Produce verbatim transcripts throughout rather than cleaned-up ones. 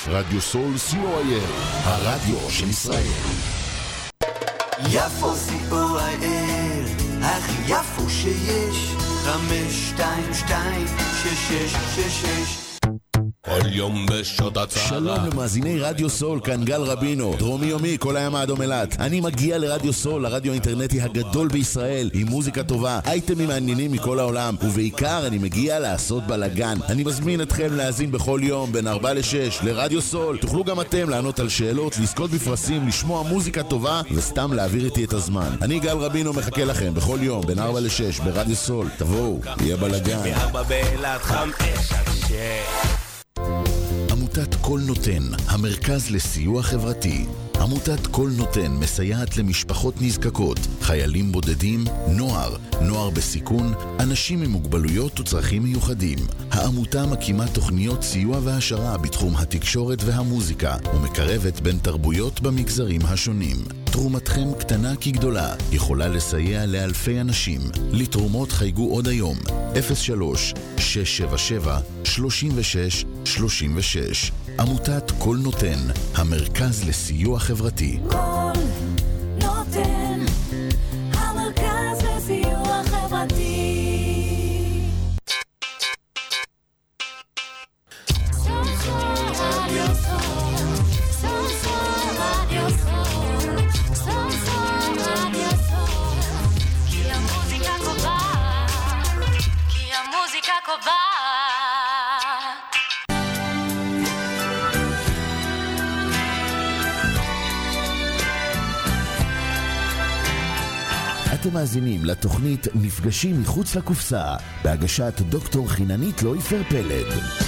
רדיו סול סי או איי אל, הרדיו של ישראל. יפו סי או איי אל, הכי יפו שיש, חמש שתיים שתיים שש שש שש שש. כל יום בשעות הצהרה. שלום למאזיני רדיו סול, כאן גל רבינו, דרומי יומי, כל הים האדום אילת. אני מגיע לרדיו סול, הרדיו האינטרנטי הגדול בישראל, עם מוזיקה טובה, אייטמים מעניינים מכל העולם, ובעיקר אני מגיע לעשות בלגן. אני מזמין אתכם להאזין בכל יום בין ארבע לשש לרדיו סול. תוכלו גם אתם לענות על שאלות, לזכות בפרסים, לשמוע מוזיקה טובה וסתם להעביר איתי את הזמן. אני גל רבינו מחכה לכם בכל יום בין ארבע לשש ברדיו סול. תבואו, יהיה בלגן. מארבע באילת חמש עד שש. עמותת כל נותן, המרכז לסיוע חברתי. עמותת כל נותן מסייעת למשפחות נזקקות, חיילים בודדים, נוער, נוער בסיכון, אנשים עם מוגבלויות וצרכים מיוחדים. העמותה מקימה תוכניות סיוע והשרה בתחום התקשורת והמוזיקה, ומקרבת בין תרבויות במגזרים השונים. תרומתכם קטנה כגדולה, יכולה לסייע לאלפי אנשים. לתרומות חייגו עוד היום, אפס שלוש שש שבע שבע שלוש שש שלוש שש. עמותת כל נותן, המרכז לסיוע חברתי. כל נותן, המרכז לסיוע חברתי. אתם מאזינים לתוכנית נפגשים מחוץ לקופסה, בהגשת דוקטור חיננית לויפר פלד.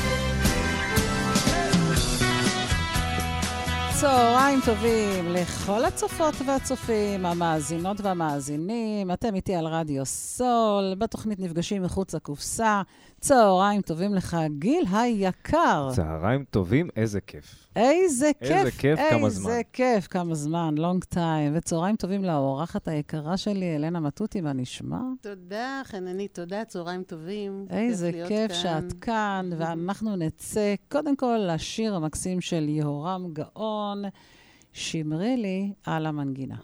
צהריים טובים לכל הצופות והצופים, המאזינות והמאזינים. אתם איתי על רדיו סול, בתוכנית נפגשים מחוץ לקופסה. צהריים טובים לך, גיל היקר. צהריים טובים, איזה כיף. איזה כיף. איזה כיף, כמה זמן. איזה כיף, כמה זמן, לונג טיים. וצהריים טובים לאורחת היקרה שלי, אלנה מטוטי, מה נשמע? תודה, חננית, תודה, צהריים טובים. איזה כיף שאת כאן, ואנחנו נצא קודם כל לשיר המקסים של יהורם גאון, שמרי לי על המנגינה.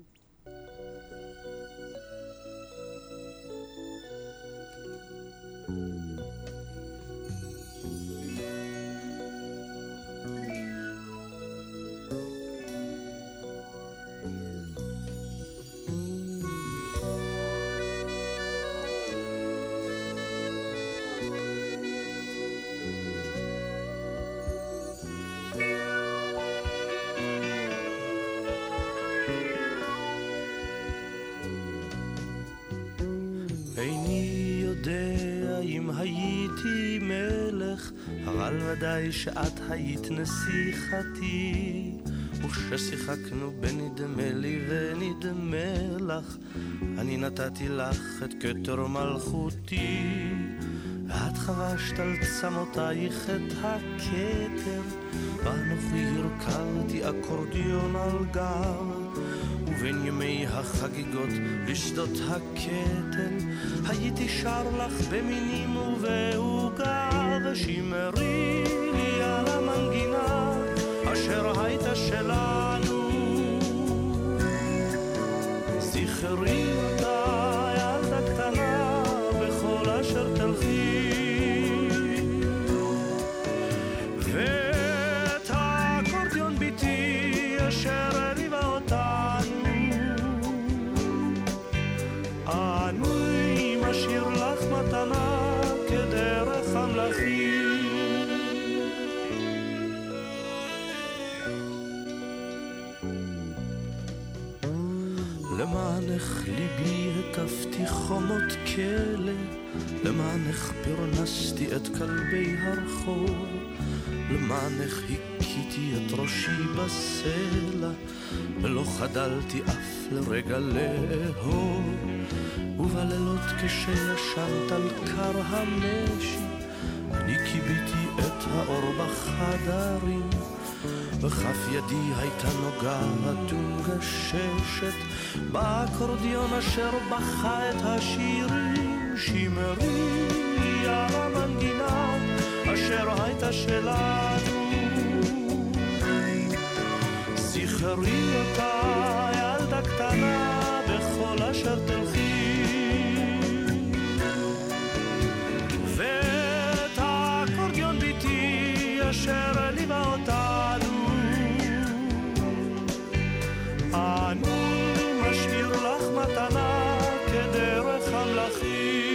הייתי מלך, אבל ודאי שאת היית נסיכתי, וכששיחקנו בנדמה לי ונדמה לך, אני נתתי לך את כתר מלכותי, ואת חבשת על צמותייך את הכתר, ואנוכי הרכבתי אקורדיון על גב, ובין ימי החגיגות בשדות הקטל הייתי שר לך במינים ובעוגה, ושמרי לי על המנגינה אשר הייתה שלנו, זכרי אותה ילדה קטנה בכל אשר תלכי, ואת האקורדיון ביתי אשר הליבה אותה אני משאיר לך מתנה כדרך המלאכים. למענך ליבי הקפתי חומות כלא, למענך פרנסתי את כלבי הרחוב, למענך הקיתי את ראשי בסלע, ולא חדלתי אף לרגע לאהוב, ובלילות כשישנת על קר המשי אני קיביתי את האור בחדרים, וכף ידי הייתה נוגעת ומגששת באקורדיון אשר בכה את השירים, שמרי על המנגינה אשר הייתה שלנו, זכרי אותה ילדה קטנה בכל אשר תלכי, ואת האקורדיון ביתי אשר ליווה אותנו אני משאיר לך מתנה כדרך המלאכים.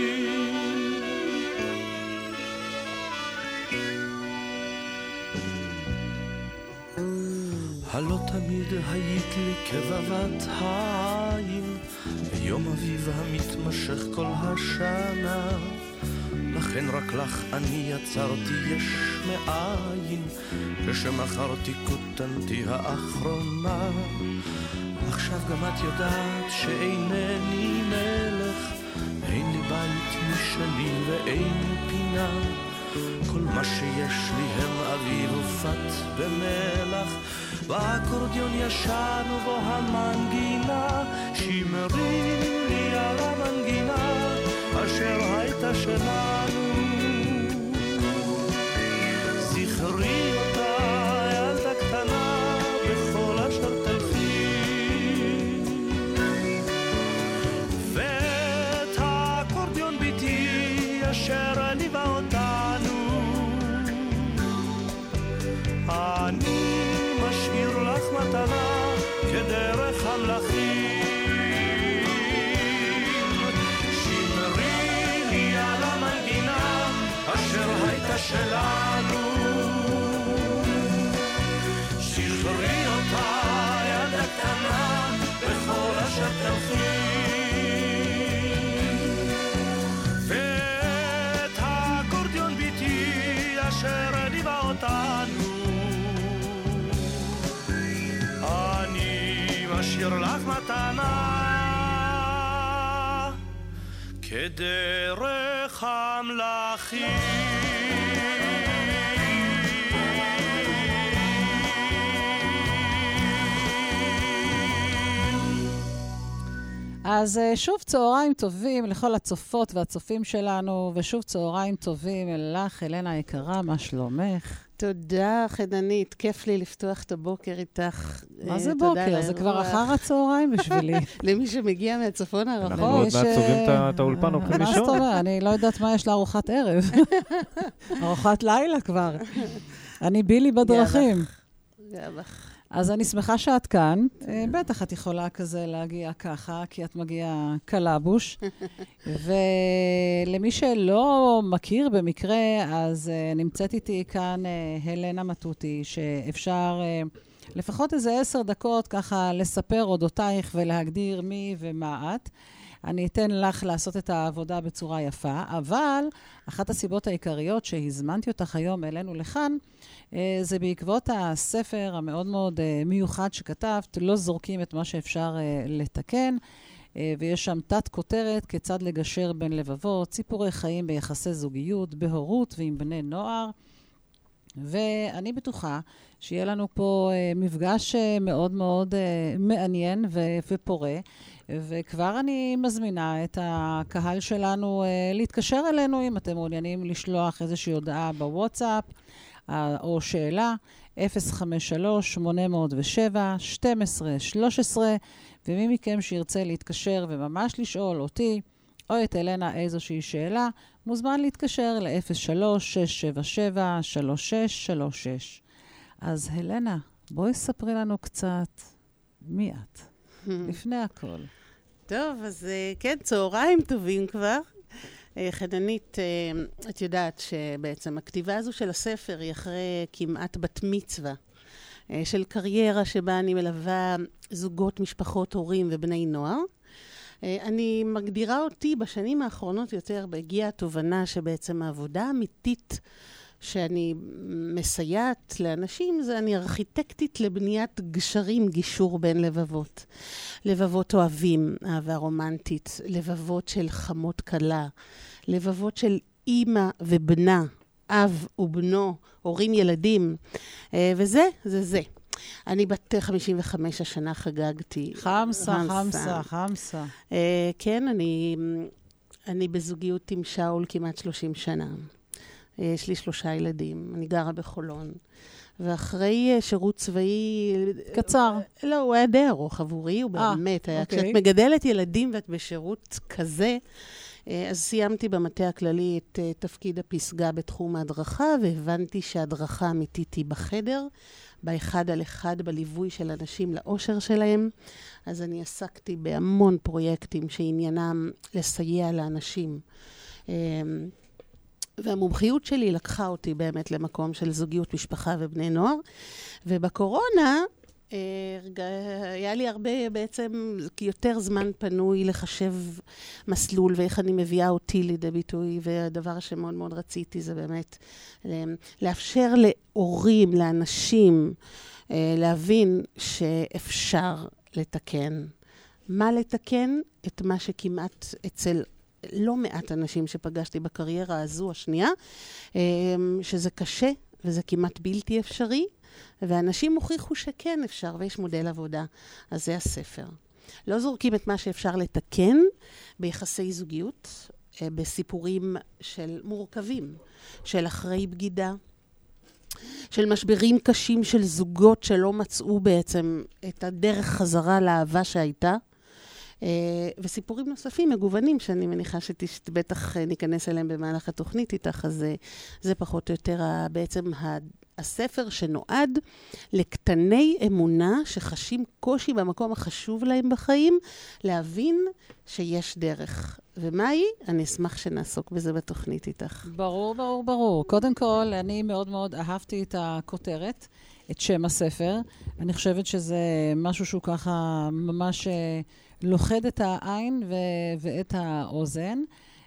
הלא תמיד היית לי כבבת העין, ביום אביב המתמשך כל השנה, לכן רק לך אני יצרתי יש מאין, כשמחרתי כותנתי האחרונה. עכשיו גם את יודעת שאינני מלך, אין לי בית משלי ואין פינה, כל מה שיש לי הם אביב ופת במלח, באקורדיון ישן ובו המנגינה, שימרי לי על המנגינה אשר הייתה שלנו. זכרי אותה ילדה קטנה בכל אשר תלכי, ואת האקורדיון ביתי אשר ליווה אותנו אני משאיר לך מתנה כדרך המלאכים. שמרי לי על המנגינה אשר הייתה שלנו, שחררי אותה ילדה קטנה בכל אשר תלכי, ואת האקורדיון ביתי אשר ליווה אותנו משאיר לך מתנה כדרך המלאכים. אז שוב צהריים טובים לכל הצופות והצופים שלנו, ושוב צהריים טובים לך, אלנה היקרה, מה שלומך? תודה, חדנית. כיף לי לפתוח את הבוקר איתך. מה זה בוקר? זה כבר אחר הצהריים בשבילי. למי שמגיע מהצפון הרחוק. אנחנו עוד מעט סוגרים את האולפן או כמישון. מה זאת אומרת? אני לא יודעת מה יש לארוחת ערב. ארוחת לילה כבר. אני בילי בדרכים. גאבך. אז אני שמחה שאת כאן. בטח את יכולה כזה להגיע ככה, כי את מגיעה קלבוש. ולמי שלא מכיר במקרה, אז נמצאת איתי כאן הלנה מטוטי, שאפשר לפחות איזה עשר דקות ככה לספר אודותייך ולהגדיר מי ומה את. אני אתן לך לעשות את העבודה בצורה יפה, אבל אחת הסיבות העיקריות שהזמנתי אותך היום אלינו לכאן, זה בעקבות הספר המאוד מאוד מיוחד שכתבת, לא זורקים את מה שאפשר לתקן, ויש שם תת כותרת, כיצד לגשר בין לבבות, סיפורי חיים ביחסי זוגיות, בהורות ועם בני נוער, ואני בטוחה שיהיה לנו פה מפגש מאוד מאוד מעניין ופורה, וכבר אני מזמינה את הקהל שלנו להתקשר אלינו, אם אתם מעוניינים לשלוח איזושהי הודעה בוואטסאפ, או שאלה, אפס חמש שלוש שמונה אפס שבע שתים עשרה שלוש עשרה, ומי מכם שירצה להתקשר וממש לשאול אותי, או את אלנה איזושהי שאלה, מוזמן להתקשר ל-אפס שלוש שש שבע שבע שלוש שש שלוש שש. אז הלנה, בואי ספרי לנו קצת מי את, לפני הכל. טוב, אז כן, צהריים טובים כבר. חדנית, את יודעת שבעצם הכתיבה הזו של הספר היא אחרי כמעט בת מצווה של קריירה שבה אני מלווה זוגות, משפחות, הורים ובני נוער. אני מגדירה אותי בשנים האחרונות יותר בהגיעה התובנה שבעצם העבודה האמיתית שאני מסייעת לאנשים, זה אני ארכיטקטית לבניית גשרים, גישור בין לבבות. לבבות אוהבים, אהבה רומנטית, לבבות של חמות קלה, לבבות של אימא ובנה, אב ובנו, הורים ילדים, וזה, זה זה. אני בת חמישים וחמש השנה חגגתי. חמסה, חמסה, חמסה. כן, אני, אני בזוגיות עם שאול כמעט שלושים שנה. יש לי שלושה ילדים, אני גרה בחולון. ואחרי שירות צבאי... קצר. לא, הוא היה די ארוך עבורי, הוא באמת היה. אוקיי. כשאת מגדלת ילדים ואת בשירות כזה, אז סיימתי במטה הכללי את תפקיד הפסגה בתחום ההדרכה, והבנתי שההדרכה אמיתית היא בחדר, באחד על אחד בליווי של אנשים לאושר שלהם. אז אני עסקתי בהמון פרויקטים שעניינם לסייע לאנשים. והמומחיות שלי לקחה אותי באמת למקום של זוגיות, משפחה ובני נוער. ובקורונה היה לי הרבה בעצם יותר זמן פנוי לחשב מסלול ואיך אני מביאה אותי לידי ביטוי, והדבר שמאוד מאוד רציתי זה באמת לאפשר להורים, לאנשים, להבין שאפשר לתקן. מה לתקן? את מה שכמעט אצל לא מעט אנשים שפגשתי בקריירה הזו השנייה, שזה קשה וזה כמעט בלתי אפשרי, ואנשים הוכיחו שכן אפשר, ויש מודל עבודה. אז זה הספר. לא זורקים את מה שאפשר לתקן ביחסי זוגיות, בסיפורים של מורכבים, של אחרי בגידה, של משברים קשים של זוגות שלא מצאו בעצם את הדרך חזרה לאהבה שהייתה, וסיפורים נוספים מגוונים שאני מניחה שבטח ניכנס אליהם במהלך התוכנית איתך, אז זה פחות או יותר בעצם הספר שנועד לקטני אמונה שחשים קושי במקום החשוב להם בחיים, להבין שיש דרך. ומה היא? אני אשמח שנעסוק בזה בתוכנית איתך. ברור, ברור, ברור. קודם כל, אני מאוד מאוד אהבתי את הכותרת, את שם הספר. אני חושבת שזה משהו שהוא ככה ממש לוחד את העין ו- ואת האוזן,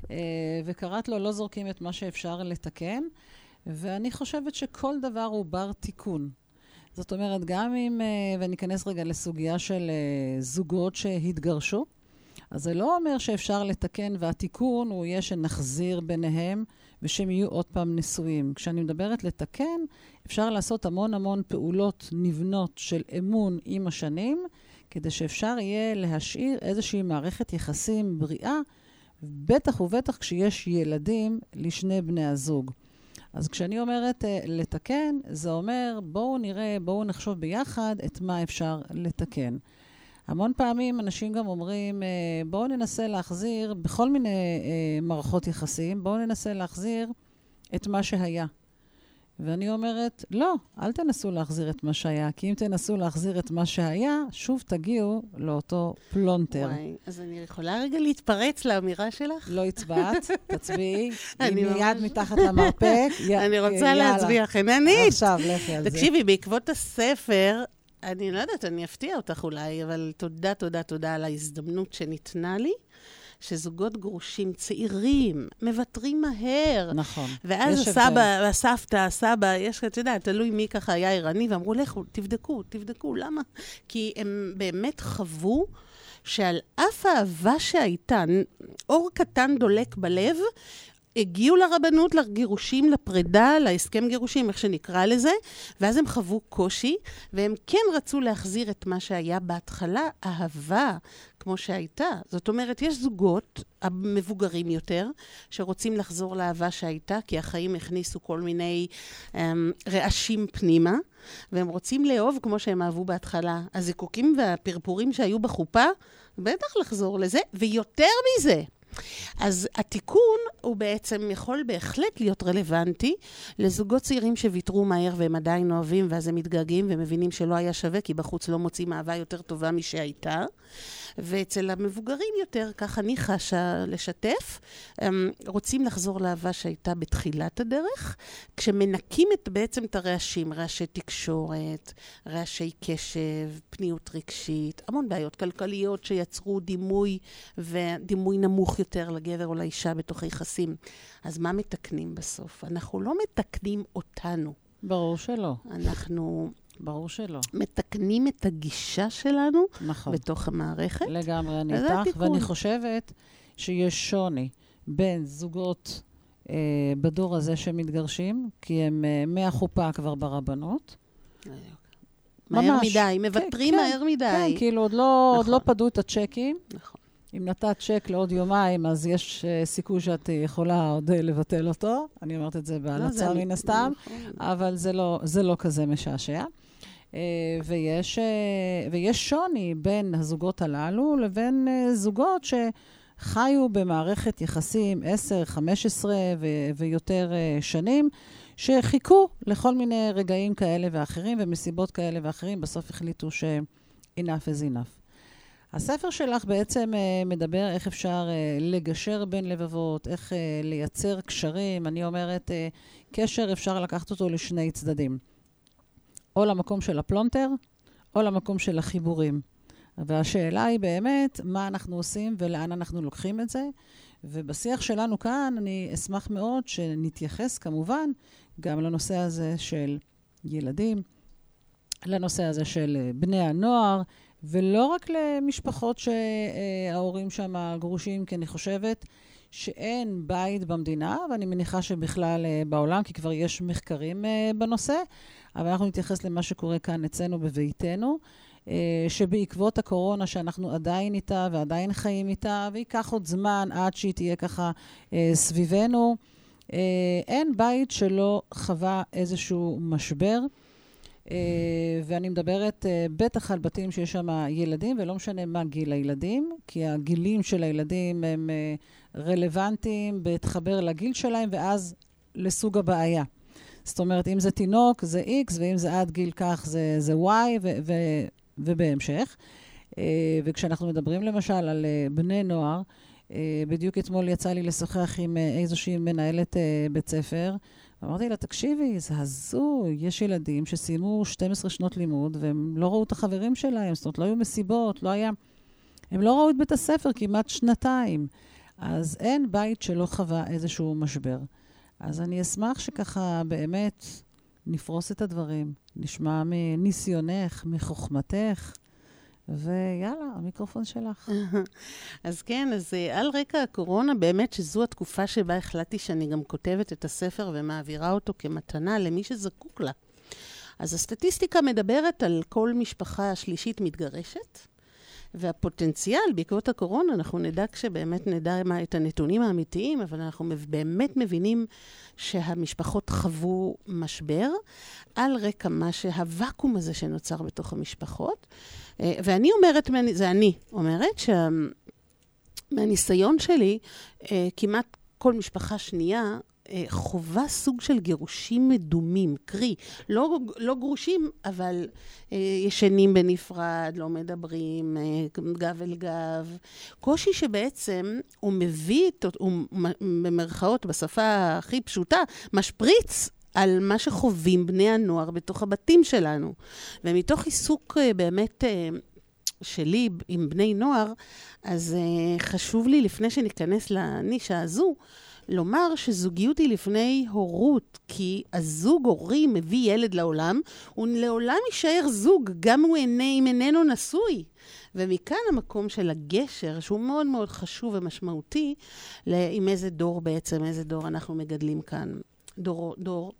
וקראת לו לא זורקים את מה שאפשר לתקן, ואני חושבת שכל דבר הוא בר תיקון. זאת אומרת, גם אם, ואני אכנס רגע לסוגיה של זוגות שהתגרשו, אז זה לא אומר שאפשר לתקן, והתיקון הוא יהיה שנחזיר ביניהם, ושהם יהיו עוד פעם נשואים. כשאני מדברת לתקן, אפשר לעשות המון המון פעולות נבנות של אמון עם השנים, כדי שאפשר יהיה להשאיר איזושהי מערכת יחסים בריאה, בטח ובטח כשיש ילדים לשני בני הזוג. אז כשאני אומרת לתקן, זה אומר בואו נראה, בואו נחשוב ביחד את מה אפשר לתקן. המון פעמים אנשים גם אומרים, בואו ננסה להחזיר, בכל מיני מערכות יחסים, בואו ננסה להחזיר את מה שהיה. ואני אומרת, לא, אל תנסו להחזיר את מה שהיה, כי אם תנסו להחזיר את מה שהיה, שוב תגיעו לאותו פלונטר. וואי, אז אני יכולה רגע להתפרץ לאמירה שלך? לא הצבעת, תצביעי, עם יד מתחת למרפק. אני רוצה להצביע חננית. עכשיו, לכי על זה. תקשיבי, בעקבות הספר, אני לא יודעת, אני אפתיע אותך אולי, אבל תודה, תודה, תודה על ההזדמנות שניתנה לי. שזוגות גרושים צעירים, מבטרים מהר. נכון. ואז הסבא, הסבתא, הסבא, יש, אתה יודע, תלוי מי ככה היה ערני, ואמרו, לכו, תבדקו, תבדקו, למה? כי הם באמת חוו שעל אף האהבה שהייתה, אור קטן דולק בלב, הגיעו לרבנות, לגירושים, לפרידה, להסכם גירושים, איך שנקרא לזה, ואז הם חוו קושי, והם כן רצו להחזיר את מה שהיה בהתחלה, אהבה, כמו שהייתה. זאת אומרת, יש זוגות המבוגרים יותר, שרוצים לחזור לאהבה שהייתה, כי החיים הכניסו כל מיני um, רעשים פנימה, והם רוצים לאהוב כמו שהם אהבו בהתחלה. הזיקוקים והפרפורים שהיו בחופה, בטח לחזור לזה, ויותר מזה. אז התיקון הוא בעצם יכול בהחלט להיות רלוונטי לזוגות צעירים שוויתרו מהר והם עדיין אוהבים, ואז הם מתגעגעים ומבינים שלא היה שווה, כי בחוץ לא מוצאים אהבה יותר טובה משהייתה. ואצל המבוגרים יותר, כך אני חשה לשתף, רוצים לחזור לאהבה שהייתה בתחילת הדרך, כשמנקים את בעצם את הרעשים, רעשי תקשורת, רעשי קשב, פניות רגשית, המון בעיות כלכליות שיצרו דימוי ודימוי נמוך יותר לגבר או לאישה בתוך היחסים. אז מה מתקנים בסוף? אנחנו לא מתקנים אותנו. ברור שלא. אנחנו... ברור שלא. מתקנים את הגישה שלנו נכון. בתוך המערכת. לגמרי, אני איתך, ואני חושבת שיש שוני בין זוגות אה, בדור הזה שמתגרשים, כי הם אה, מהחופה כבר ברבנות. מהר מדי, מבטרים כן, מהר מדי. כן, כאילו עוד לא, נכון. עוד לא פדו את הצ'קים. נכון. אם נתת צ'ק לעוד יומיים, אז יש uh, סיכוי שאת יכולה עוד uh, לבטל אותו. אני אומרת את זה בהלצה מן הסתם, אבל זה לא, זה לא כזה משעשע. Uh, ויש, uh, ויש שוני בין הזוגות הללו לבין uh, זוגות שחיו במערכת יחסים עשר, חמש עשרה ו- ויותר uh, שנים, שחיכו לכל מיני רגעים כאלה ואחרים, ומסיבות כאלה ואחרים, בסוף החליטו ש-enough is enough. הספר שלך בעצם uh, מדבר איך אפשר uh, לגשר בין לבבות, איך uh, לייצר קשרים. אני אומרת, uh, קשר אפשר לקחת אותו לשני צדדים. או למקום של הפלונטר, או למקום של החיבורים. והשאלה היא באמת, מה אנחנו עושים ולאן אנחנו לוקחים את זה. ובשיח שלנו כאן, אני אשמח מאוד שנתייחס כמובן גם לנושא הזה של ילדים, לנושא הזה של בני הנוער, ולא רק למשפחות שההורים שם גרושים, כי אני חושבת שאין בית במדינה, ואני מניחה שבכלל בעולם, כי כבר יש מחקרים בנושא, אבל אנחנו נתייחס למה שקורה כאן אצלנו בביתנו, שבעקבות הקורונה שאנחנו עדיין איתה ועדיין חיים איתה, ויקח עוד זמן עד שהיא תהיה ככה סביבנו, אין בית שלא חווה איזשהו משבר, ואני מדברת בטח על בתים שיש שם ילדים, ולא משנה מה גיל הילדים, כי הגילים של הילדים הם רלוונטיים בהתחבר לגיל שלהם, ואז לסוג הבעיה. זאת אומרת, אם זה תינוק, זה X, ואם זה עד גיל כך, זה, זה Y, ו- ו- ובהמשך. וכשאנחנו מדברים למשל על בני נוער, בדיוק אתמול יצא לי לשוחח עם איזושהי מנהלת בית ספר, אמרתי לה, תקשיבי, זה הזוי, יש ילדים שסיימו שתים עשרה שנות לימוד, והם לא ראו את החברים שלהם, זאת אומרת, לא היו מסיבות, לא היה... הם לא ראו את בית הספר כמעט שנתיים. אז אין בית שלא חווה איזשהו משבר. אז אני אשמח שככה באמת נפרוס את הדברים, נשמע מניסיונך, מחוכמתך, ויאללה, המיקרופון שלך. אז כן, אז על רקע הקורונה, באמת שזו התקופה שבה החלטתי שאני גם כותבת את הספר ומעבירה אותו כמתנה למי שזקוק לה. אז הסטטיסטיקה מדברת על כל משפחה שלישית מתגרשת, והפוטנציאל בעקבות הקורונה, אנחנו נדע כשבאמת נדע מה, את הנתונים האמיתיים, אבל אנחנו באמת מבינים שהמשפחות חוו משבר, על רקע מה שהוואקום הזה שנוצר בתוך המשפחות. ואני אומרת, זה אני אומרת, שמהניסיון שלי, כמעט כל משפחה שנייה, חובה סוג של גירושים מדומים, קרי, לא, לא גרושים, אבל אה, ישנים בנפרד, לא מדברים, אה, גב אל גב. קושי שבעצם הוא מביא, הוא במרכאות, בשפה הכי פשוטה, משפריץ על מה שחווים בני הנוער בתוך הבתים שלנו. ומתוך עיסוק אה, באמת... אה, שלי עם בני נוער, אז uh, חשוב לי לפני שניכנס לנישה הזו, לומר שזוגיות היא לפני הורות, כי הזוג הורי מביא ילד לעולם, הוא לעולם יישאר זוג, גם הוא איני, אם איננו נשוי. ומכאן המקום של הגשר, שהוא מאוד מאוד חשוב ומשמעותי, עם איזה דור בעצם, איזה דור אנחנו מגדלים כאן. דור, דור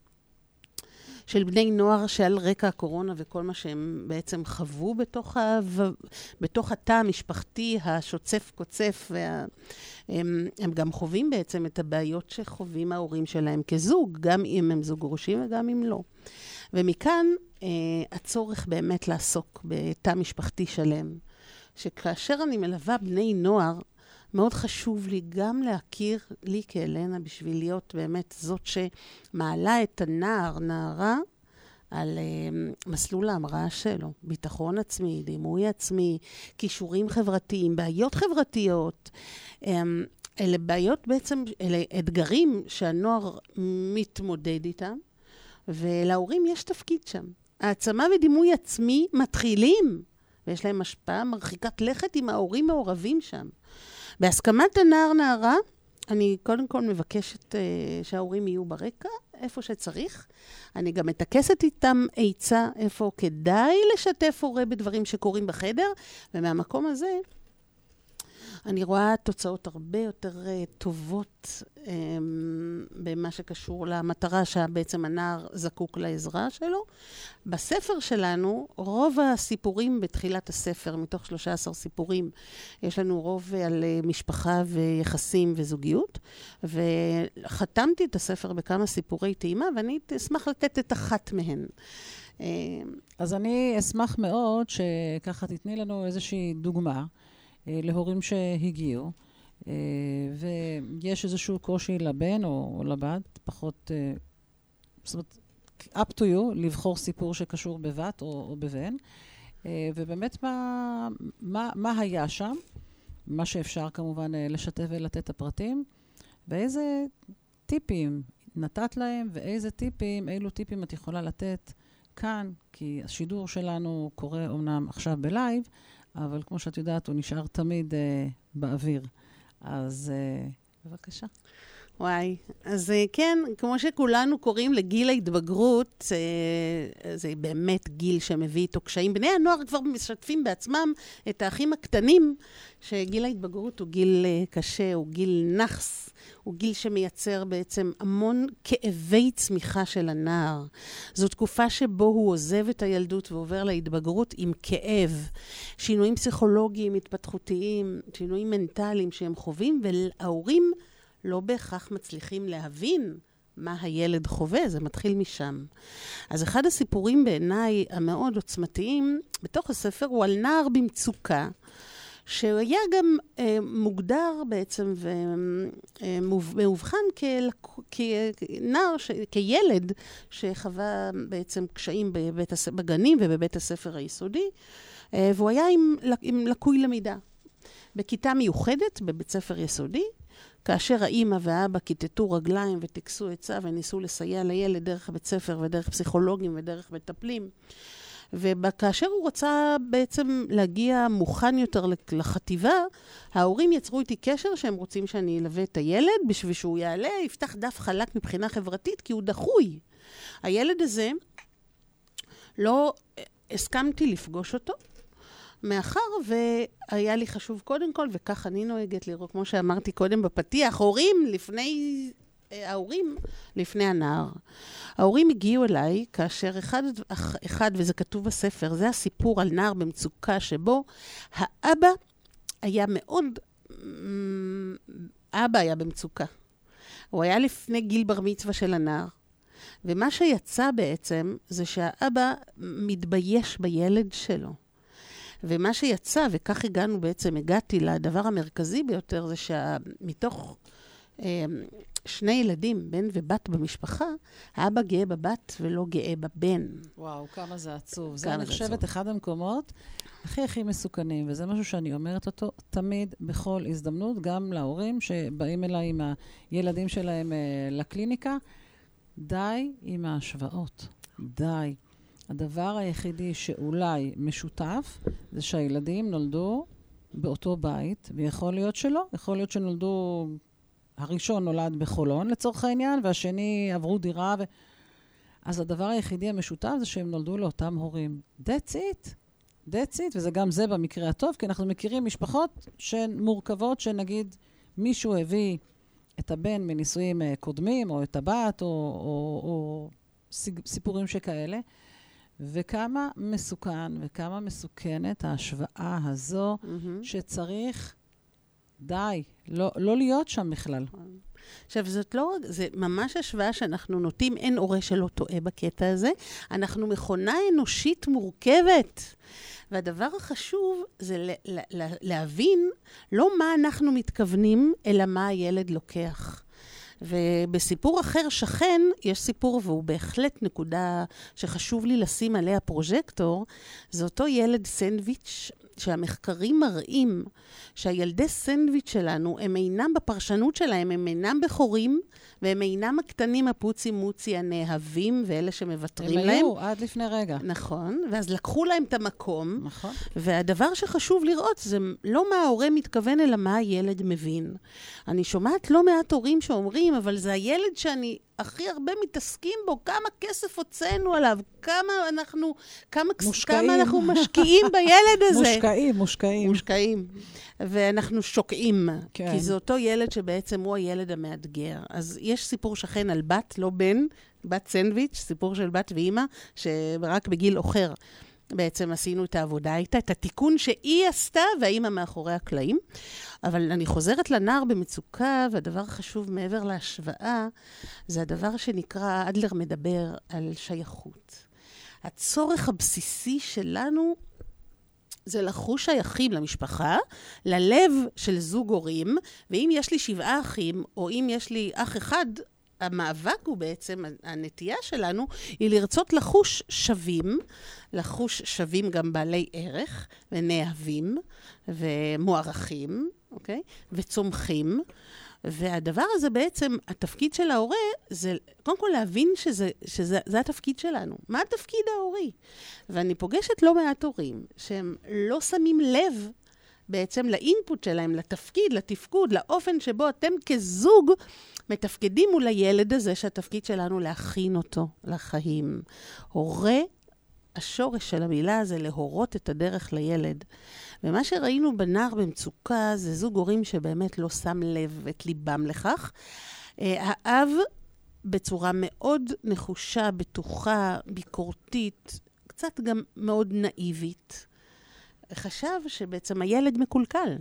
של בני נוער שעל רקע הקורונה וכל מה שהם בעצם חוו בתוך, ה... בתוך התא המשפחתי השוצף קוצף, וה... הם, הם גם חווים בעצם את הבעיות שחווים ההורים שלהם כזוג, גם אם הם זוג גרושים וגם אם לא. ומכאן אה, הצורך באמת לעסוק בתא משפחתי שלם, שכאשר אני מלווה בני נוער, מאוד חשוב לי גם להכיר לי כאלנה בשביל להיות באמת זאת שמעלה את הנער, נערה, על uh, מסלול ההמראה שלו. ביטחון עצמי, דימוי עצמי, כישורים חברתיים, בעיות חברתיות. Um, אלה בעיות בעצם, אלה אתגרים שהנוער מתמודד איתם, ולהורים יש תפקיד שם. העצמה ודימוי עצמי מתחילים, ויש להם השפעה מרחיקת לכת עם ההורים מעורבים שם. בהסכמת הנער נערה, אני קודם כל מבקשת uh, שההורים יהיו ברקע, איפה שצריך. אני גם מתעקסת איתם עצה איפה כדאי לשתף הורה בדברים שקורים בחדר, ומהמקום הזה אני רואה תוצאות הרבה יותר uh, טובות um, במה שקשור למטרה שבעצם הנער זקוק לעזרה שלו. בספר שלנו, רוב הסיפורים בתחילת הספר, מתוך שלושה עשר סיפורים, יש לנו רוב על uh, משפחה ויחסים וזוגיות, וחתמתי את הספר בכמה סיפורי טעימה, ואני אשמח לתת את אחת מהן. אז אני אשמח מאוד שככה תתני לנו איזושהי דוגמה להורים שהגיעו, ויש איזשהו קושי לבן או לבת, פחות, זאת אומרת, up to you, לבחור סיפור שקשור בבת או, או בבן, ובאמת מה, מה, מה היה שם, מה שאפשר כמובן לשתף ולתת את הפרטים, ואיזה טיפים נתת להם, ואיזה טיפים, אילו טיפים את יכולה לתת כאן, כי השידור שלנו קורה אומנם עכשיו בלייב, אבל כמו שאת יודעת, הוא נשאר תמיד uh, באוויר. אז uh, בבקשה. וואי, אז כן, כמו שכולנו קוראים לגיל ההתבגרות, זה באמת גיל שמביא איתו קשיים. בני הנוער כבר משתפים בעצמם את האחים הקטנים, שגיל ההתבגרות הוא גיל קשה, הוא גיל נחס, הוא גיל שמייצר בעצם המון כאבי צמיחה של הנער. זו תקופה שבו הוא עוזב את הילדות ועובר להתבגרות עם כאב, שינויים פסיכולוגיים, התפתחותיים, שינויים מנטליים שהם חווים, וההורים לא בהכרח מצליחים להבין מה הילד חווה, זה מתחיל משם. אז אחד הסיפורים בעיניי המאוד עוצמתיים בתוך הספר הוא על נער במצוקה, שהיה גם אה, מוגדר בעצם ומאובחן כנער, ש, כילד שחווה בעצם קשיים בבית הס... בגנים ובבית הספר היסודי, אה, והוא היה עם, עם לקוי למידה. בכיתה מיוחדת בבית ספר יסודי, כאשר האמא והאבא כיתתו רגליים ותקסו עצה וניסו לסייע לילד דרך בית ספר ודרך פסיכולוגים ודרך מטפלים. וכאשר הוא רצה בעצם להגיע מוכן יותר לחטיבה, ההורים יצרו איתי קשר שהם רוצים שאני אלווה את הילד, בשביל שהוא יעלה, יפתח דף חלק מבחינה חברתית, כי הוא דחוי. הילד הזה, לא הסכמתי לפגוש אותו, מאחר והיה לי חשוב קודם כל, וכך אני נוהגת לראות, כמו שאמרתי קודם בפתיח, הורים לפני, ההורים לפני הנער. ההורים הגיעו אליי כאשר אחד, אחד, וזה כתוב בספר, זה הסיפור על נער במצוקה שבו האבא היה מאוד, האבא היה במצוקה. הוא היה לפני גיל בר מצווה של הנער. ומה שיצא בעצם זה שהאבא מתבייש בילד שלו. ומה שיצא, וכך הגענו בעצם, הגעתי לדבר המרכזי ביותר, זה שמתוך אה, שני ילדים, בן ובת במשפחה, האבא גאה בבת ולא גאה בבן. וואו, כמה זה עצוב. זה נחשבת אחד המקומות הכי הכי מסוכנים, וזה משהו שאני אומרת אותו תמיד בכל הזדמנות, גם להורים שבאים אליי עם הילדים שלהם אה, לקליניקה. די עם ההשוואות. די. הדבר היחידי שאולי משותף, זה שהילדים נולדו באותו בית, ויכול להיות שלא. יכול להיות שנולדו, הראשון נולד בחולון לצורך העניין, והשני עברו דירה. ו... אז הדבר היחידי המשותף זה שהם נולדו לאותם הורים. That's it. That's it. וזה גם זה במקרה הטוב, כי אנחנו מכירים משפחות שהן מורכבות, שנגיד מישהו הביא את הבן מנישואים קודמים, או את הבת, או, או, או סיפורים שכאלה. וכמה מסוכן וכמה מסוכנת ההשוואה הזו, mm-hmm. שצריך די, לא, לא להיות שם בכלל. עכשיו, זאת לא, זה ממש השוואה שאנחנו נוטים, אין הורה שלא טועה בקטע הזה. אנחנו מכונה אנושית מורכבת. והדבר החשוב זה ל- ל- ל- להבין לא מה אנחנו מתכוונים, אלא מה הילד לוקח. ובסיפור אחר שכן, יש סיפור, והוא בהחלט נקודה שחשוב לי לשים עליה פרוז'קטור, זה אותו ילד סנדוויץ', שהמחקרים מראים שהילדי סנדוויץ' שלנו, הם אינם בפרשנות שלהם, הם אינם בחורים, והם אינם הקטנים הפוצי מוצי הנאהבים, ואלה שמוותרים להם. הם היו עד לפני רגע. נכון, ואז לקחו להם את המקום. נכון. והדבר שחשוב לראות זה לא מה ההורה מתכוון, אלא מה הילד מבין. אני שומעת לא מעט הורים שאומרים, אבל זה הילד שאני הכי הרבה מתעסקים בו, כמה כסף הוצאנו עליו, כמה אנחנו, כמה, כמה אנחנו משקיעים בילד הזה. מושקעים, מושקעים. מושקעים. ואנחנו שוקעים, כן. כי זה אותו ילד שבעצם הוא הילד המאתגר. אז יש סיפור שכן על בת, לא בן, בת סנדוויץ', סיפור של בת ואימא, שרק בגיל אוחר בעצם עשינו את העבודה איתה, את התיקון שהיא עשתה, והאימא מאחורי הקלעים. אבל אני חוזרת לנער במצוקה, והדבר החשוב מעבר להשוואה, זה הדבר שנקרא, אדלר מדבר על שייכות. הצורך הבסיסי שלנו, זה לחוש שייכים למשפחה, ללב של זוג הורים, ואם יש לי שבעה אחים, או אם יש לי אח אחד, המאבק הוא בעצם, הנטייה שלנו, היא לרצות לחוש שווים, לחוש שווים גם בעלי ערך, ונאהבים, ומוערכים, אוקיי? וצומחים. והדבר הזה בעצם, התפקיד של ההורה, זה קודם כל להבין שזה, שזה זה התפקיד שלנו. מה התפקיד ההורי? ואני פוגשת לא מעט הורים, שהם לא שמים לב בעצם לאינפוט שלהם, לתפקיד, לתפקוד, לאופן שבו אתם כזוג מתפקדים מול הילד הזה, שהתפקיד שלנו להכין אותו לחיים. הורה, השורש של המילה זה להורות את הדרך לילד. ומה שראינו בנער במצוקה, זה זוג הורים שבאמת לא שם לב את ליבם לכך. האב בצורה מאוד נחושה, בטוחה, ביקורתית, קצת גם מאוד נאיבית, חשב שבעצם הילד מקולקל.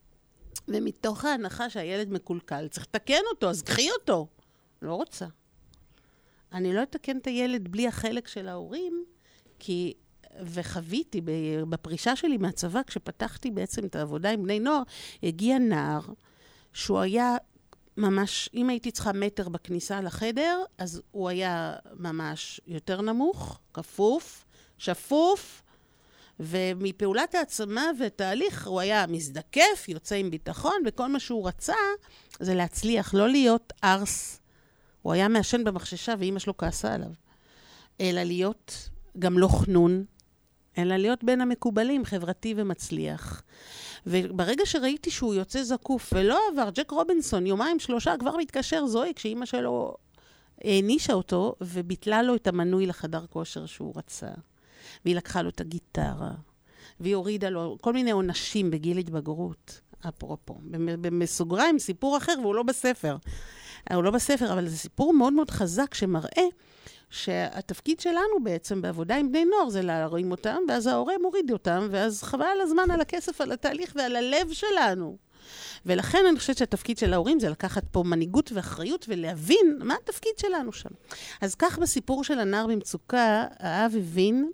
ומתוך ההנחה שהילד מקולקל, צריך לתקן אותו, אז קחי אותו. לא רוצה. אני לא אתקן את הילד בלי החלק של ההורים, כי, וחוויתי בפרישה שלי מהצבא, כשפתחתי בעצם את העבודה עם בני נוער, הגיע נער, שהוא היה ממש, אם הייתי צריכה מטר בכניסה לחדר, אז הוא היה ממש יותר נמוך, כפוף, שפוף, ומפעולת העצמה ותהליך הוא היה מזדקף, יוצא עם ביטחון, וכל מה שהוא רצה זה להצליח, לא להיות ארס. הוא היה מאשן במחששה ואמא שלו כעסה עליו. אלא להיות גם לא חנון, אלא להיות בין המקובלים, חברתי ומצליח. וברגע שראיתי שהוא יוצא זקוף ולא עבר, ג'ק רובינסון, יומיים שלושה כבר מתקשר זוהי, כשאמא שלו הענישה אותו וביטלה לו את המנוי לחדר כושר שהוא רצה. והיא לקחה לו את הגיטרה, והיא הורידה לו כל מיני עונשים בגיל התבגרות, אפרופו. במסוגריים, סיפור אחר, והוא לא בספר. הוא לא בספר, אבל זה סיפור מאוד מאוד חזק שמראה שהתפקיד שלנו בעצם בעבודה עם בני נוער זה להרים אותם, ואז ההורה מוריד אותם, ואז חבל על הזמן, על הכסף, על התהליך ועל הלב שלנו. ולכן אני חושבת שהתפקיד של ההורים זה לקחת פה מנהיגות ואחריות ולהבין מה התפקיד שלנו שם. אז כך בסיפור של הנער במצוקה, האב הבין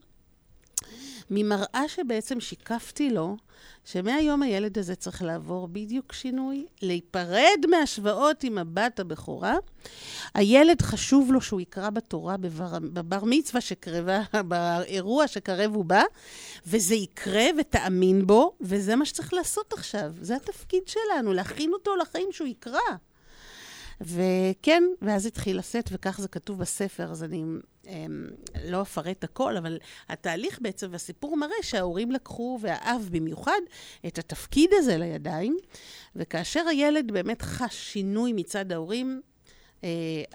ממראה שבעצם שיקפתי לו, שמהיום הילד הזה צריך לעבור בדיוק שינוי, להיפרד מהשוואות עם הבת הבכורה. הילד חשוב לו שהוא יקרא בתורה בבר, בבר מצווה שקרבה, באירוע שקרב ובא, וזה יקרה ותאמין בו, וזה מה שצריך לעשות עכשיו. זה התפקיד שלנו, להכין אותו לחיים שהוא יקרא. וכן, ואז התחיל לשאת, וכך זה כתוב בספר, אז אני הם, לא אפרט הכל, אבל התהליך בעצם והסיפור מראה שההורים לקחו, והאב במיוחד, את התפקיד הזה לידיים, וכאשר הילד באמת חש שינוי מצד ההורים, אה,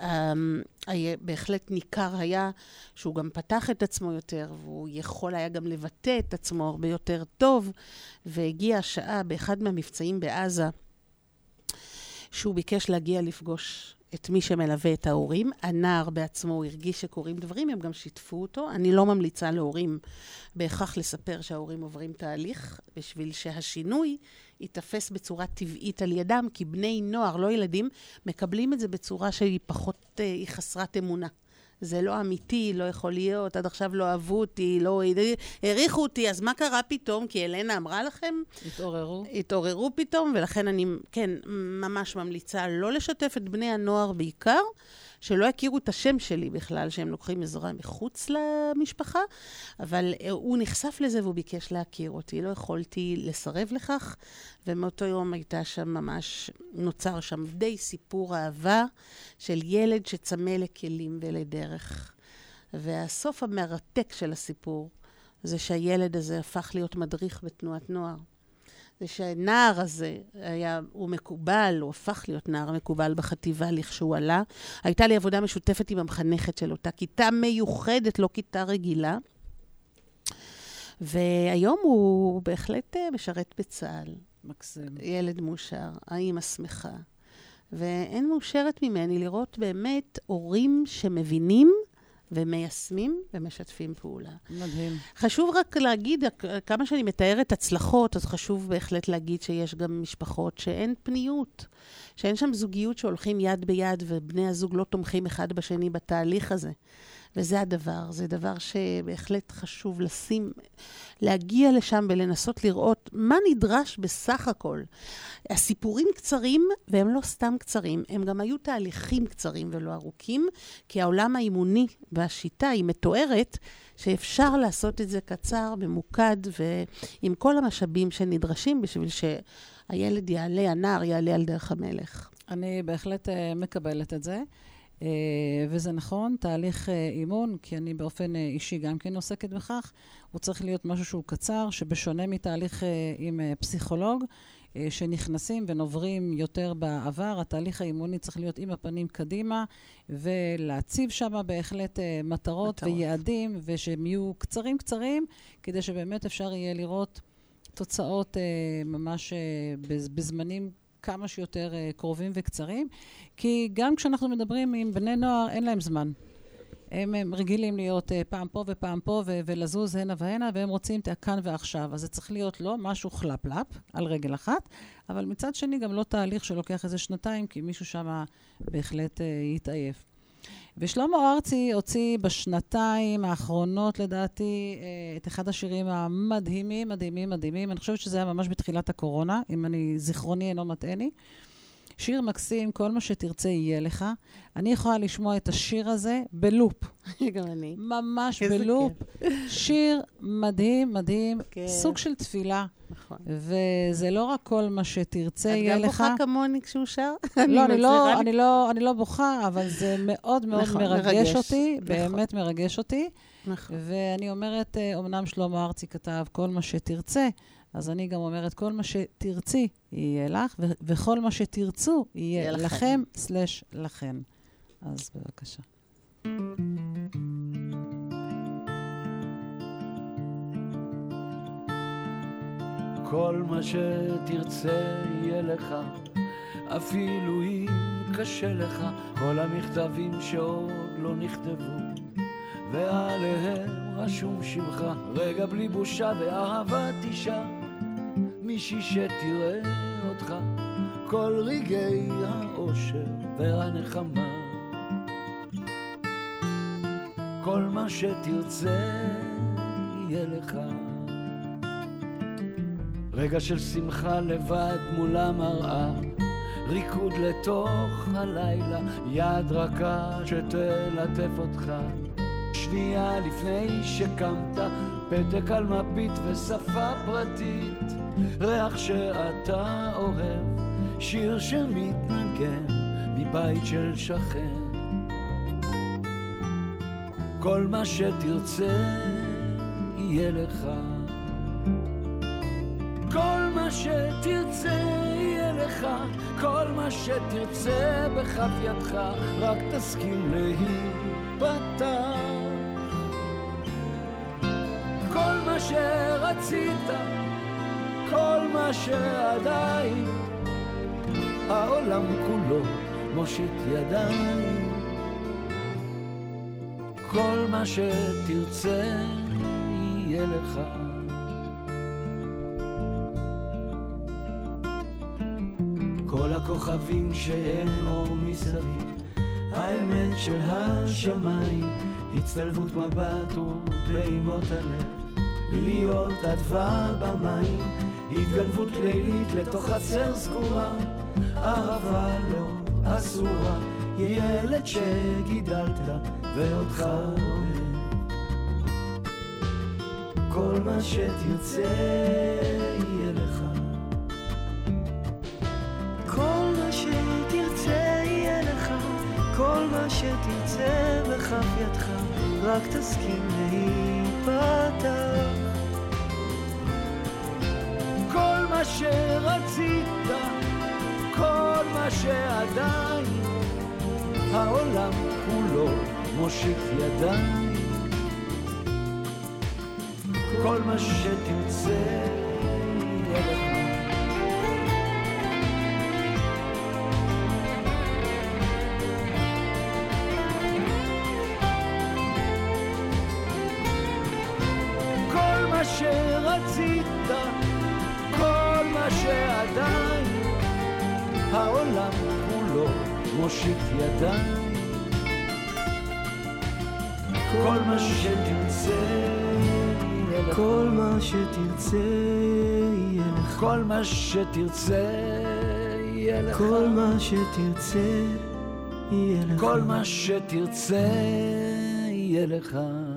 אה, בהחלט ניכר היה שהוא גם פתח את עצמו יותר, והוא יכול היה גם לבטא את עצמו הרבה יותר טוב, והגיעה השעה באחד מהמבצעים בעזה, שהוא ביקש להגיע לפגוש את מי שמלווה את ההורים. הנער בעצמו הוא הרגיש שקוראים דברים, הם גם שיתפו אותו. אני לא ממליצה להורים בהכרח לספר שההורים עוברים תהליך, בשביל שהשינוי יתפס בצורה טבעית על ידם, כי בני נוער, לא ילדים, מקבלים את זה בצורה שהיא פחות, היא חסרת אמונה. זה לא אמיתי, לא יכול להיות, עד עכשיו לא אהבו אותי, לא העריכו אותי, אז מה קרה פתאום? כי אלנה אמרה לכם? התעוררו. התעוררו פתאום, ולכן אני, כן, ממש ממליצה לא לשתף את בני הנוער בעיקר, שלא יכירו את השם שלי בכלל, שהם לוקחים עזרה מחוץ למשפחה, אבל הוא נחשף לזה והוא ביקש להכיר אותי. לא יכולתי לסרב לכך, ומאותו יום הייתה שם ממש, נוצר שם די סיפור אהבה של ילד שצמא לכלים ולדרך. והסוף המרתק של הסיפור, זה שהילד הזה הפך להיות מדריך בתנועת נוער. זה שהנער הזה היה, הוא מקובל, הוא הפך להיות נער מקובל בחטיבה לכשהוא עלה. הייתה לי עבודה משותפת עם המחנכת של אותה כיתה מיוחדת, לא כיתה רגילה. והיום הוא בהחלט משרת בצה"ל. מקסים. ילד מאושר, האמא שמחה. ואין מאושרת ממני לראות באמת הורים שמבינים ומיישמים ומשתפים פעולה. מדהים. חשוב רק להגיד, כמה שאני מתארת הצלחות, אז חשוב בהחלט להגיד שיש גם משפחות שאין פניות, שאין שם זוגיות שהולכים יד ביד, ובני הזוג לא תומכים אחד בשני בתהליך הזה. וזה הדבר, זה דבר שבהחלט חשוב לשים, להגיע לשם ולנסות לראות מה נדרש בסך הכל. הסיפורים קצרים, והם לא סתם קצרים, הם גם היו תהליכים קצרים ולא ארוכים, כי העולם האימוני והשיטה היא מתוארת שאפשר לעשות את זה קצר, ממוקד, ועם כל המשאבים שנדרשים בשביל שהילד יעלה, הנער יעלה על דרך המלך. אני בהחלט uh, מקבלת את זה. Uh, וזה נכון, תהליך uh, אימון, כי אני באופן uh, אישי גם כן עוסקת בכך, הוא צריך להיות משהו שהוא קצר, שבשונה מתהליך uh, עם uh, פסיכולוג, uh, שנכנסים ונוברים יותר בעבר, התהליך האימוני צריך להיות עם הפנים קדימה, ולהציב שם בהחלט uh, מטרות, מטרות ויעדים, ושהם יהיו קצרים קצרים, כדי שבאמת אפשר יהיה לראות תוצאות uh, ממש uh, בזמנים כמה שיותר uh, קרובים וקצרים, כי גם כשאנחנו מדברים עם בני נוער, אין להם זמן. הם, הם רגילים להיות uh, פעם פה ופעם פה, ו- ולזוז הנה והנה, והם רוצים את הכאן ועכשיו. אז זה צריך להיות לא משהו חלפלפ על רגל אחת, אבל מצד שני גם לא תהליך שלוקח איזה שנתיים, כי מישהו שם בהחלט uh, יתעייף. ושלמה ארצי הוציא בשנתיים האחרונות, לדעתי, את אחד השירים המדהימים, מדהימים, מדהימים. אני חושבת שזה היה ממש בתחילת הקורונה, אם אני זיכרוני אינו מטעני. שיר מקסים, כל מה שתרצה יהיה לך. אני יכולה לשמוע את השיר הזה בלופ. גם אני. ממש בלופ. שיר מדהים, מדהים. כן. סוג של תפילה. נכון. וזה לא רק כל מה שתרצה יהיה לך. את גם בוכה כמוני כשהוא שר? לא, אני לא, אני לא, אני לא בוכה, אבל זה מאוד מאוד נכון, מרגש, מרגש אותי, נכון. באמת מרגש אותי. נכון. ואני אומרת, אומנם שלמה ארצי כתב כל מה שתרצה, אז אני גם אומרת, כל מה שתרצי יהיה לך, ו- וכל מה שתרצו יהיה, יהיה לכם, סלש לכן. אז בבקשה. כל מה שתרצה יהיה לך, אפילו אם קשה לך, כל המכתבים שעוד לא נכתבו, ועליהם רשום שמך, רגע בלי בושה ואהבה תישא, מישהי שתראה אותך, כל רגעי האושר והנחמה. כל מה שתרצה יהיה לך, רגע של שמחה לבד מול המראה, ריקוד לתוך הלילה, יד רכה שתלטף אותך, שנייה לפני שקמת, פתק על מפית ושפה פרטית, ריח שאתה אוהב, שיר שמתנגן מבית של שכן. כל מה שתרצה יהיה לך, כל מה שתרצה יהיה לך, כל מה שתרצה בכף ידך, רק תסכים להיפתח. כל מה שרצית, כל מה שעדיין, העולם כולו מושיט ידיים. כל מה שתרצה יהיה לך. כל הכוכבים שאין אור מסביב, האמת של השמיים, הצטלבות מבט ובאימות הלב, להיות עדווה במים, התגנבות לילית לתוך חצר סגורה, אהבה לא אסורה, ילד שגידלת ואותך אוהב. כל מה שתרצה יהיה לך, כל מה שתרצה יהיה לך, כל מה שתרצה בכף ידך, רק תסכים להיפתח. כל מה ש... העולם כולו מושיט ידיים, כל מה שתרצה יהיה לך. כל מה שרצית, כל מה שעדיין, העולם כולו מושיט ידיים, כל מה שתרצה, כל מה שתרצה יהיה לך, כל מה שתרצה יהיה לך, כל מה שתרצה יהיה לך, כל מה שתרצה יהיה לך.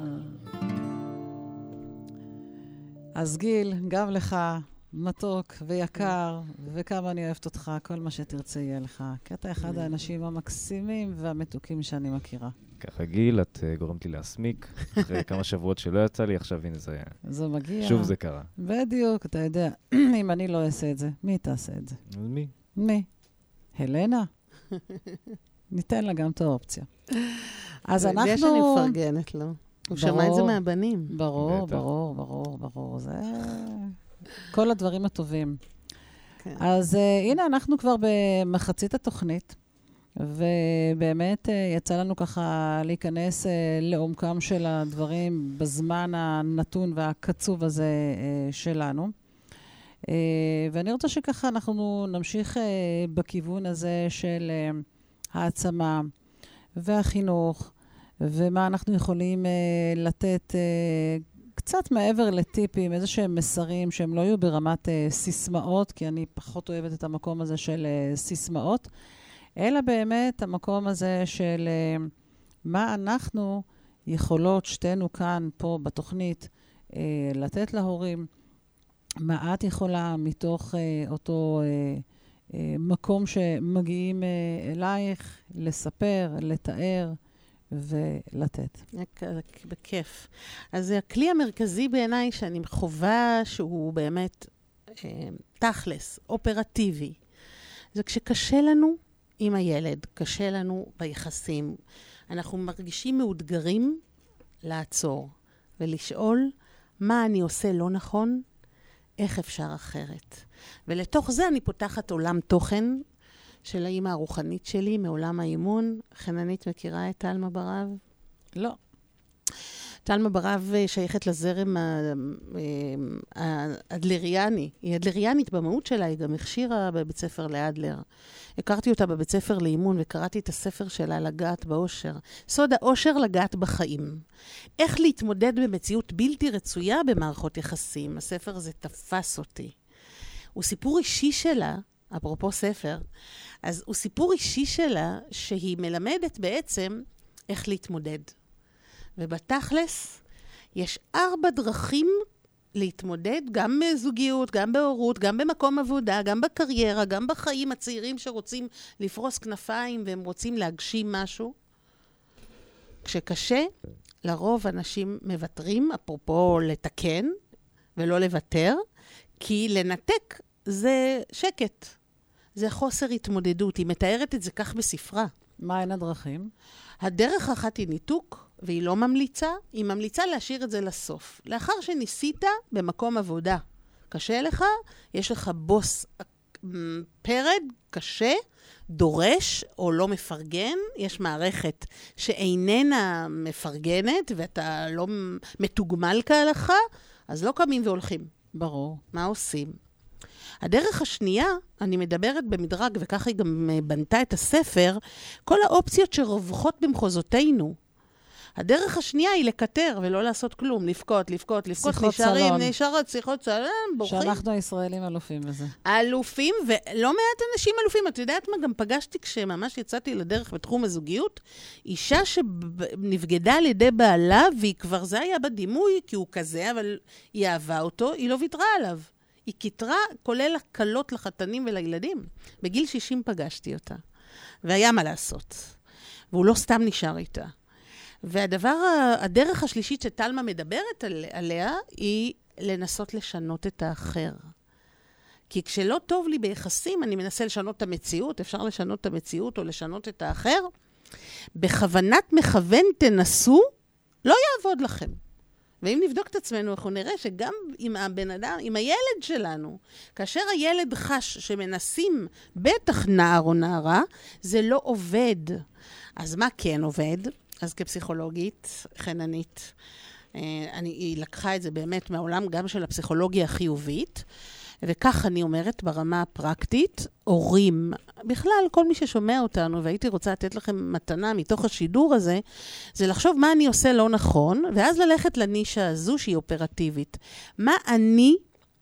אז גיל, גם לך מתוק ויקר, וכמה אני אוהבת אותך, כל מה שתרצה יהיה לך. כי אתה אחד האנשים המקסימים והמתוקים שאני מכירה. ככה גיל, את uh, גורמת לי להסמיק, אחרי כמה שבועות שלא יצא לי, עכשיו הנה זה... זה מגיע. שוב זה קרה. בדיוק, אתה יודע, אם אני לא אעשה את זה, מי תעשה את זה? אז מי? מי? הלנה? ניתן לה גם את האופציה. אז אנחנו... יש אני מפרגנת לו. הוא שמע את זה מהבנים. ברור, ברור, ברור, ברור. זה... כל הדברים הטובים. כן. אז uh, הנה, אנחנו כבר במחצית התוכנית, ובאמת uh, יצא לנו ככה להיכנס uh, לעומקם של הדברים בזמן הנתון והקצוב הזה uh, שלנו. Uh, ואני רוצה שככה אנחנו נמשיך uh, בכיוון הזה של uh, העצמה והחינוך, ומה אנחנו יכולים uh, לתת uh, קצת מעבר לטיפים, איזה שהם מסרים שהם לא יהיו ברמת uh, סיסמאות, כי אני פחות אוהבת את המקום הזה של uh, סיסמאות, אלא באמת המקום הזה של uh, מה אנחנו יכולות שתינו כאן, פה בתוכנית, uh, לתת להורים, מה את יכולה מתוך uh, אותו uh, uh, מקום שמגיעים uh, אלייך, לספר, לתאר, ולתת. בכיף. אז הכלי המרכזי בעיניי שאני חובה שהוא באמת אה, תכלס, אופרטיבי. זה כשקשה לנו עם הילד, קשה לנו ביחסים. אנחנו מרגישים מאותגרים לעצור ולשאול מה אני עושה לא נכון, איך אפשר אחרת. ולתוך זה אני פותחת עולם תוכן, של האמא הרוחנית שלי, מעולם האימון. חננית מכירה את תלמה ברב? לא. תלמה ברב שייכת לזרם האדלריאני. היא אדלריאנית במהות שלה, היא גם הכשירה בבית ספר לאדלר. הכרתי אותה בבית ספר לאימון, וקראתי את הספר שלה, לגעת באושר. סוד האושר לגעת בחיים. איך להתמודד במציאות בלתי רצויה במערכות יחסים. הספר הזה תפס אותי. הוא סיפור אישי שלה, אפרופו ספר, אז הוא סיפור אישי שלה שהיא מלמדת בעצם איך להתמודד. ובתכלס יש ארבע דרכים להתמודד, גם בזוגיות, גם בהורות, גם במקום עבודה, גם בקריירה, גם בחיים הצעירים שרוצים לפרוס כנפיים והם רוצים להגשים משהו. כשקשה, לרוב אנשים מוותרים, אפרופו לתקן ולא לוותר, כי לנתק זה שקט. זה חוסר התמודדות. היא מתארת את זה כך בספרה. מה הן הדרכים? הדרך אחת היא ניתוק, והיא לא ממליצה. היא ממליצה להשאיר את זה לסוף. לאחר שניסית במקום עבודה, קשה לך, יש לך בוס פרד, קשה, דורש או לא מפרגן, יש מערכת שאיננה מפרגנת, ואתה לא מתוגמל כהלכה, אז לא קמים והולכים. ברור. מה עושים? הדרך השנייה, אני מדברת במדרג, וככה היא גם בנתה את הספר, כל האופציות שרווחות במחוזותינו. הדרך השנייה היא לקטר ולא לעשות כלום, לפקות, לפקות, לפקות, נשארים, נשארות, שיחות סלון, בורחים. שאנחנו הישראלים אלופים בזה. אלופים, ולא מעט אנשים אלופים. את יודעת מה, גם פגשתי כשממש יצאתי לדרך בתחום הזוגיות, אישה שנבגדה על ידי בעלה, והיא כבר זה היה בדימוי, כי הוא כזה, אבל היא אהבה אותו, היא לא ויתרה עליו. היא כתרה, כולל הקלות לחתנים ולילדים. בגיל שישים פגשתי אותה. והיה מה לעשות. והוא לא סתם נשאר איתה. והדבר, הדרך השלישית שתלמה מדברת על, עליה, היא לנסות לשנות את האחר. כי כשלא טוב לי ביחסים, אני מנסה לשנות את המציאות, אפשר לשנות את המציאות או לשנות את האחר, בכוונת מכוון תנסו, לא יעבוד לכם. ואם נבדוק את עצמנו, אנחנו נראה שגם עם הבן אדם, עם הילד שלנו, כאשר הילד חש שמנסים בטח נער או נערה, זה לא עובד. אז מה כן עובד? אז כפסיכולוגית, חננית, אני, היא לקחה את זה באמת מהעולם גם של הפסיכולוגיה החיובית, וכך אני אומרת ברמה הפרקטית, הורים, בכלל כל מי ששומע אותנו, והייתי רוצה לתת לכם מתנה מתוך השידור הזה, זה לחשוב מה אני עושה לא נכון, ואז ללכת לנישה הזו שהיא אופרטיבית. מה אני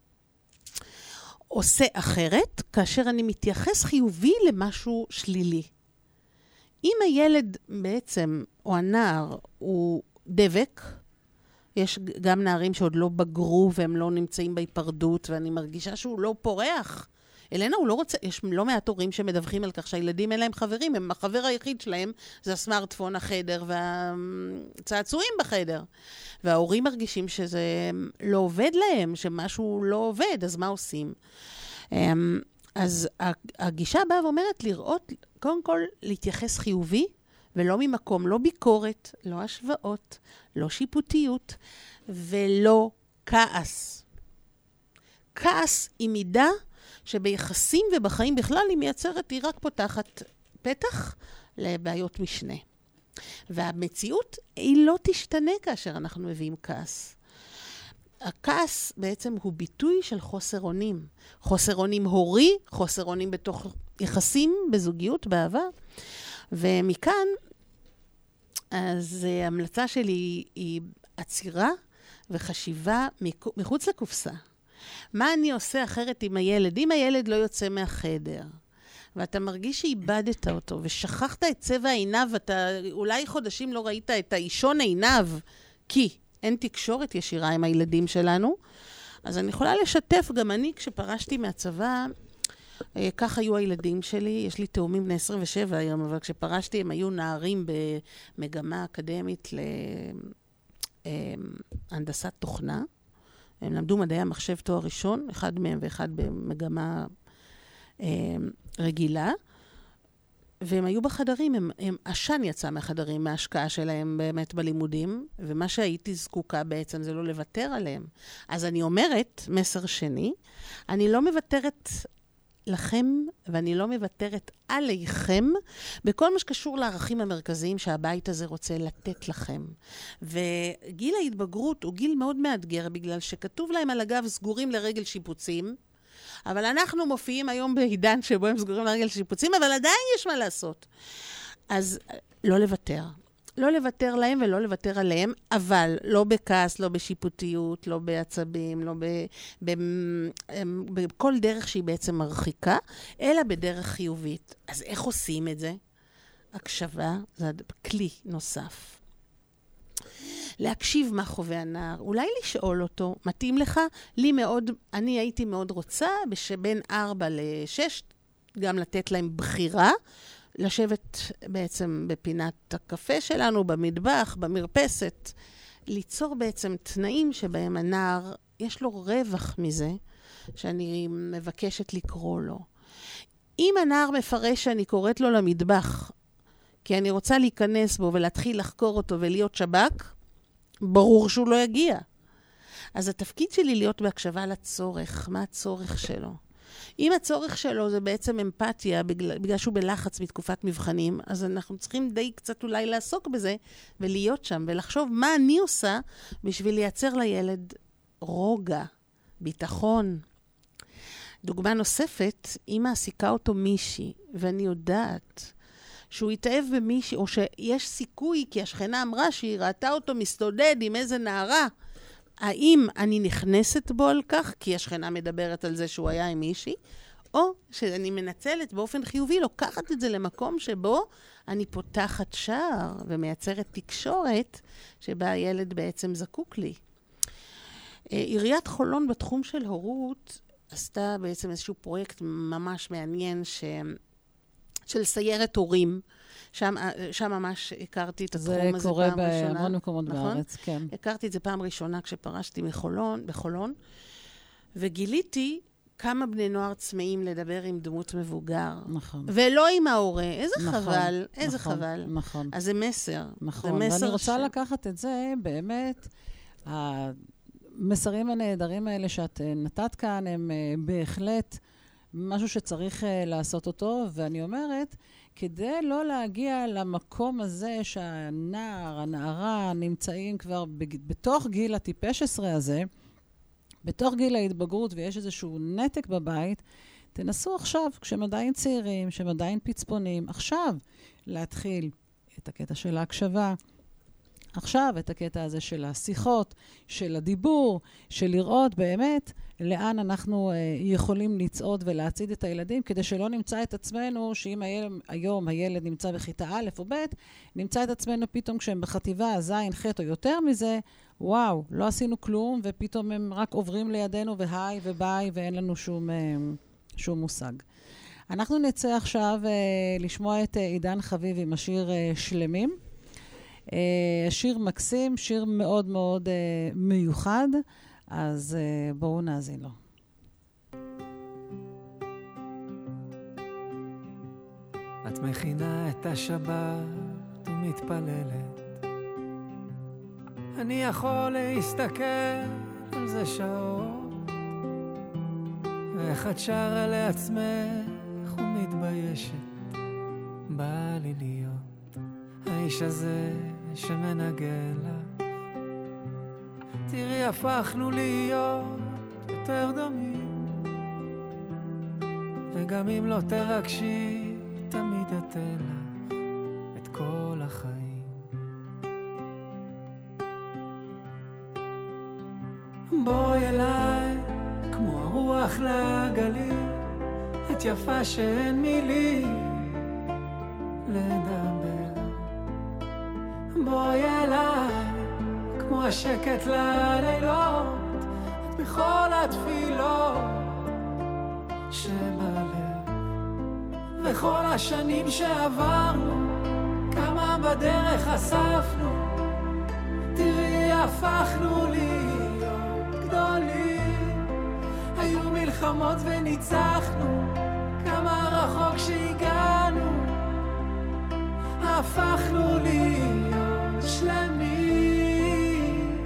עושה אחרת, כאשר אני מתייחס חיובי למשהו שלילי. אם הילד בעצם, או הנער, הוא דבק, יש גם נערים שעוד לא בגרו והם לא נמצאים בהיפרדות, ואני מרגישה שהוא לא פורח. אלנה, הוא לא רוצה, יש לא מעט הורים שמדווחים על כך שהילדים אין להם חברים, הם החבר היחיד שלהם, זה הסמארטפון, החדר והצעצועים בחדר. וההורים מרגישים שזה לא עובד להם, שמשהו לא עובד, אז מה עושים? אז הגישה באה ואומרת לראות, קודם כל להתייחס חיובי, ולא ממקום, לא ביקורת, לא השוואות, לא שיפוטיות, ולא כעס. כעס היא מידה שביחסים ובחיים בכלל היא מייצרת, היא רק פותחת פתח לבעיות משנה. והמציאות היא לא תשתנה כאשר אנחנו מביאים כעס. הכעס בעצם הוא ביטוי של חוסר אונים. חוסר אונים הורי, חוסר אונים בתוך יחסים, בזוגיות, באהבה. ומכאן, אז ההמלצה שלי היא עצירה וחשיבה מחוץ לקופסה. מה אני עושה אחרת עם הילד? אם הילד לא יוצא מהחדר, ואתה מרגיש שאיבדת אותו, ושכחת את צבע עיניו, ואתה אולי חודשים לא ראית את האישון עיניו, כי אין תקשורת ישירה עם הילדים שלנו, אז אני יכולה לשתף, גם אני כשפרשתי מהצבא, כך היו הילדים שלי, יש לי תאומים בני עשרים ושבע היום, אבל כשפרשתי הם היו נערים במגמה אקדמית להנדסת תוכנה. הם למדו מדעי המחשב תואר ראשון, אחד מהם ואחד במגמה רגילה, והם היו בחדרים, הם, הם, עשן יצא מהחדרים, מההשקעה שלהם באמת בלימודים, ומה שהייתי זקוקה בעצם זה לא לוותר עליהם. אז אני אומרת, מסר שני, אני לא מוותרת לכם, ואני לא מוותרת עליכם, בכל מה שקשור לערכים המרכזיים שהבית הזה רוצה לתת לכם. וגיל ההתבגרות הוא גיל מאוד מאתגר, בגלל שכתוב להם על הגב סגורים לרגל שיפוצים, אבל אנחנו מופיעים היום בעידן שבו הם סגורים לרגל שיפוצים, אבל עדיין יש מה לעשות. אז לא לוותר. לא לוותר להם ולא לוותר עליהם, אבל לא בכעס, לא בשיפוטיות, לא בעצבים, לא ב, ב, בכל דרך שהיא בעצם מרחיקה, אלא בדרך חיובית. אז איך עושים את זה? הקשבה זה כלי נוסף. להקשיב מה חווה הנער, אולי לשאול אותו, מתאים לך? לי מאוד, אני הייתי מאוד רוצה, שבין ארבע לשש, גם לתת להם בחירה, לשבת בעצם בפינת הקפה שלנו, במטבח, במרפסת, ליצור בעצם תנאים שבהם הנער, יש לו רווח מזה, שאני מבקשת לקרוא לו. אם הנער מפרש שאני קוראת לו למטבח, כי אני רוצה להיכנס בו ולהתחיל לחקור אותו ולהיות שבק, ברור שהוא לא יגיע. אז התפקיד שלי להיות בהקשבה לצורך, מה הצורך שלו. אם הצורך שלו זה בעצם אמפתיה, בגלל, בגלל שהוא בלחץ מתקופת מבחנים, אז אנחנו צריכים די קצת אולי לעסוק בזה, ולהיות שם, ולחשוב מה אני עושה בשביל לייצר לילד רוגע, ביטחון. דוגמה נוספת, אם מעסיקה אותו מישהי, ואני יודעת שהוא יתאהב במישהי, או שיש סיכוי, כי השכנה אמרה שהיא ראתה אותו מסתודד עם איזה נערה, האם אני נכנסת בו על כך, כי השכנה מדברת על זה שהוא היה עם מישהי, או שאני מנצלת באופן חיובי, לוקחת את זה למקום שבו אני פותחת שער ומייצרת תקשורת שבה הילד בעצם זקוק לי. עיריית חולון בתחום של הורות עשתה בעצם איזשהו פרויקט ממש מעניין ש... של סיירת הורים, שם, שם ממש הכרתי את התחום הזה פעם ראשונה. זה קורה בהמון מקומות נכון? בארץ, כן. הכרתי את זה פעם ראשונה כשפרשתי מחולון, בחולון, וגיליתי כמה בני נוער צמאים לדבר עם דמות מבוגר. נכון. ולא עם ההורה. איזה נכון, חבל, איזה נכון, חבל. נכון. אז זה מסר. נכון, זה מסר ואני רוצה ש... לקחת את זה, באמת, המסרים הנהדרים האלה שאת נתת כאן, הם בהחלט משהו שצריך לעשות אותו, ואני אומרת, כדי לא להגיע למקום הזה שהנער, הנערה, נמצאים כבר בתוך גיל הטיפש עשרה הזה, בתוך גיל ההתבגרות, ויש איזשהו נתק בבית, תנסו עכשיו, כשהם עדיין צעירים, כשהם עדיין פצפונים, עכשיו להתחיל את הקטע של ההקשבה, עכשיו את הקטע הזה של השיחות, של הדיבור, של לראות באמת לאן אנחנו אה, יכולים לצעוד ולהציד את הילדים, כדי שלא נמצא את עצמנו, שאם הילד, היום הילד נמצא בכיתה א' או ב', נמצא את עצמנו פתאום כשהם בחטיבה, זין, ח' או יותר מזה, וואו, לא עשינו כלום, ופתאום הם רק עוברים לידינו והי וביי, ואין לנו שום, אה, שום מושג. אנחנו נצא עכשיו אה, לשמוע את אה, עידן חביב עם השיר אה, שלמים. Uh, שיר מקסים, שיר מאוד מאוד uh, מיוחד, אז uh, בואו נאזין לו. את מכינה את השבת ומתפללת, אני יכול להסתכל על זה שעות, ואיך את שרה לעצמך ומתביישת, בא לי להיות האיש הזה שמנגן לך. תראי, הפכנו להיות יותר דומים, וגם אם לא תרגשי, תמיד אתן לך את כל החיים. בואי אליי כמו הרוח לגלים, את יפה שאין מילים לדבר. בואי אליי כמו השקט ללילות, את בכל התפילות שבלב, וכל השנים שעברנו, כמה בדרך אספנו, תראי, הפכנו להיות גדולים. היו מלחמות וניצחנו, כמה רחוק שהגענו, הפכנו להיות שלמים.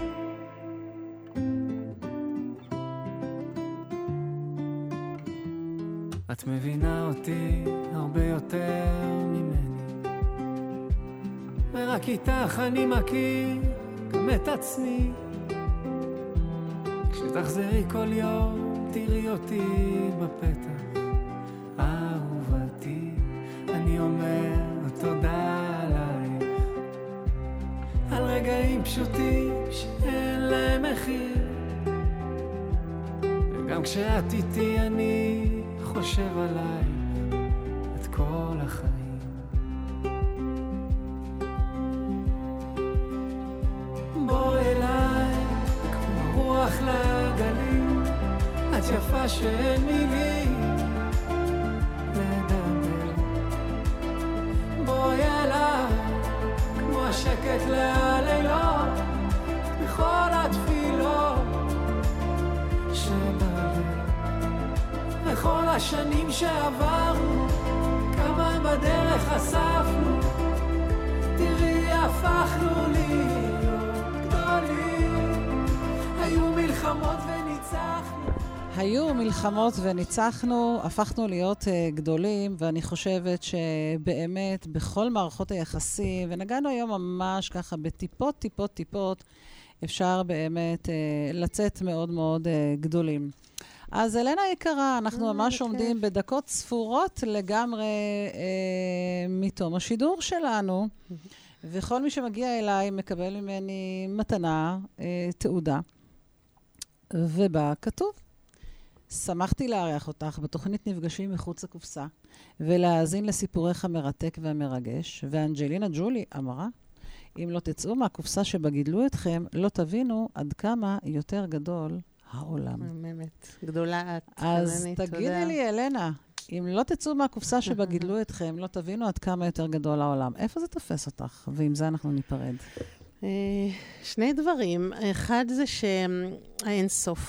את מבינה אותי הרבה יותר ממני, ורק איתך אני מכיר גם את עצמי. כשתחזרי כל יום תראי אותי בפתח, אהובתי, אני אומר תודה עלייך, על רגעים פשוטים שאין להם מחיר, וגם כשאת איתי אני חושב עלייך את כל החיים. בואי אליי כמו רוח לגלים, את יפה שאין מילים לדבר. בואי אליי כמו השקט ללילות, בכל התפילות שבלב, וכל השנים שעברנו, כמה בדרך אספנו, תראי, הפכנו להיות גדולים. היו מלחמות וניצחנו, היו מלחמות וניצחנו, הפכנו להיות uh, גדולים, ואני חושבת שבאמת בכל מערכות היחסים, ונגענו היום ממש ככה בטיפות, טיפות, טיפות, אפשר באמת uh, לצאת מאוד מאוד uh, גדולים. אז אלנה יקרה, אנחנו ממש עומדים בדקות ספורות לגמרי uh, מתום השידור שלנו, וכל מי שמגיע אליי מקבל ממני מתנה, uh, תעודה, ובה כתוב, שמחתי לארח אותך בתוכנית נפגשים מחוץ לקופסה, ולהאזין לסיפורך המרתק והמרגש, ואנג'לינה ג'ולי אמרה, אם לא תצאו מהקופסה שבה גידלו אתכם, לא תבינו עד כמה יותר גדול העולם. באמת, גדולה את. אז תגידי לי, אלנה, אם לא תצאו מהקופסה שבה גידלו אתכם, לא תבינו עד כמה יותר גדול העולם. איפה זה תופס אותך? ועם זה אנחנו ניפרד. שני דברים. אחד זה שהאין סוף,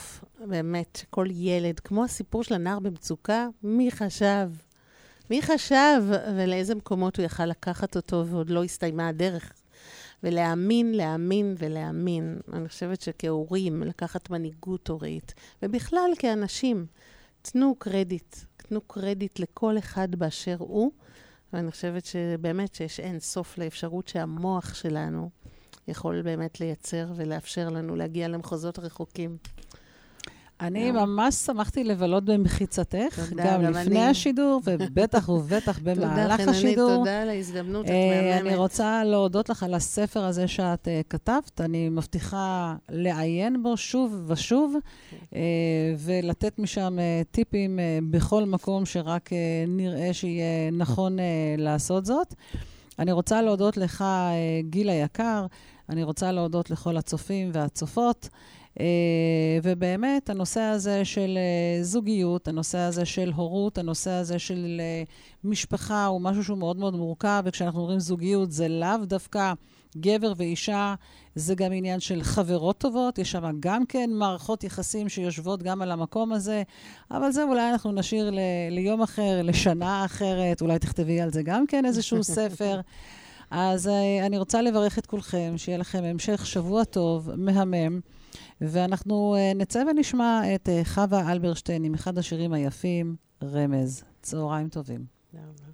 באמת, שכל ילד, כמו הסיפור של הנער במצוקה, מי חשב? מי חשב ולאיזה מקומות הוא יכל לקחת אותו ועוד לא הסתיימה הדרך? ולהאמין, להאמין ולהאמין. אני חושבת שכהורים, לקחת מנהיגות הורית, ובכלל כאנשים, תנו קרדיט, תנו קרדיט לכל אחד באשר הוא, ואני חושבת שבאמת שיש אין סוף לאפשרות שהמוח שלנו יכול באמת לייצר ולאפשר לנו להגיע למחוזות רחוקים. אני ממש שמחתי לבלות במחיצתך, גם לפני השידור, ובטח ובטח במהלך השידור. תודה על ההזדמנות, את מהממת. אני רוצה להודות לך על הספר הזה שאת כתבת. אני מבטיחה לעיין בו שוב ושוב, ולתת משם טיפים בכל מקום שרק נראה שיהיה נכון לעשות זאת. אני רוצה להודות לך, גיל היקר, אני רוצה להודות לכל הצופים והצופות, Uh, ובאמת, הנושא הזה של uh, זוגיות, הנושא הזה של הורות, הנושא הזה של uh, משפחה, הוא משהו שהוא מאוד מאוד מורכב, וכשאנחנו אומרים זוגיות, זה לאו דווקא גבר ואישה, זה גם עניין של חברות טובות, יש שם גם כן מערכות יחסים שיושבות גם על המקום הזה, אבל זה אולי אנחנו נשאיר ל- ליום אחר, לשנה אחרת, אולי תכתבי על זה גם כן איזשהו ספר. אז uh, אני רוצה לברך את כולכם, שיהיה לכם המשך שבוע טוב, מהמם, ואנחנו uh, נצא ונשמע את uh, חווה אלברשטיין עם אחד השירים היפים, רמז. צהריים טובים. תודה רבה.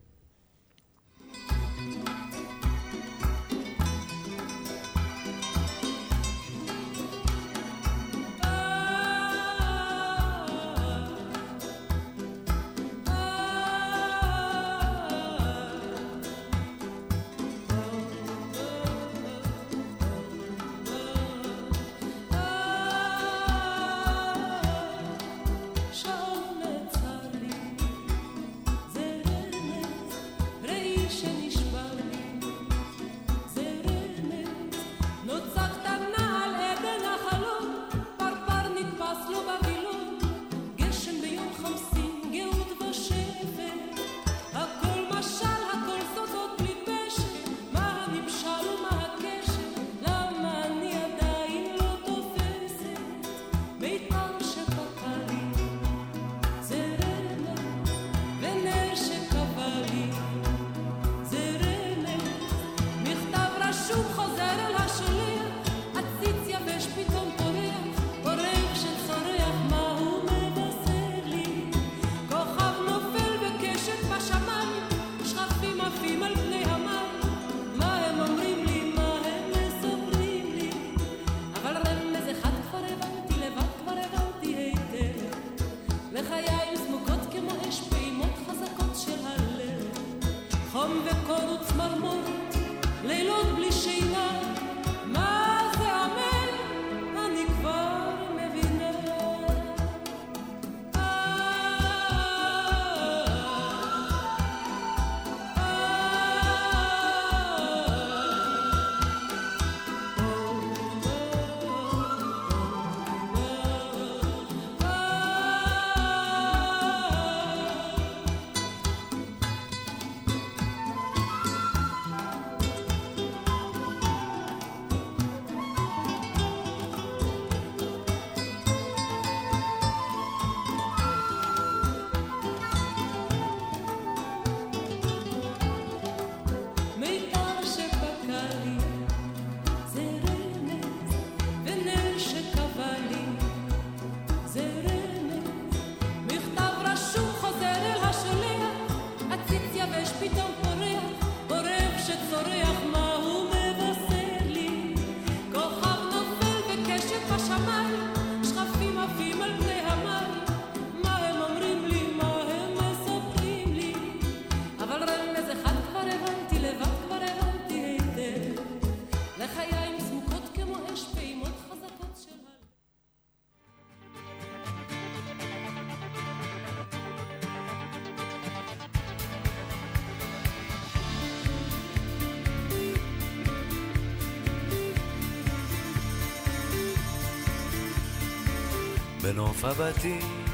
בנוף הבתים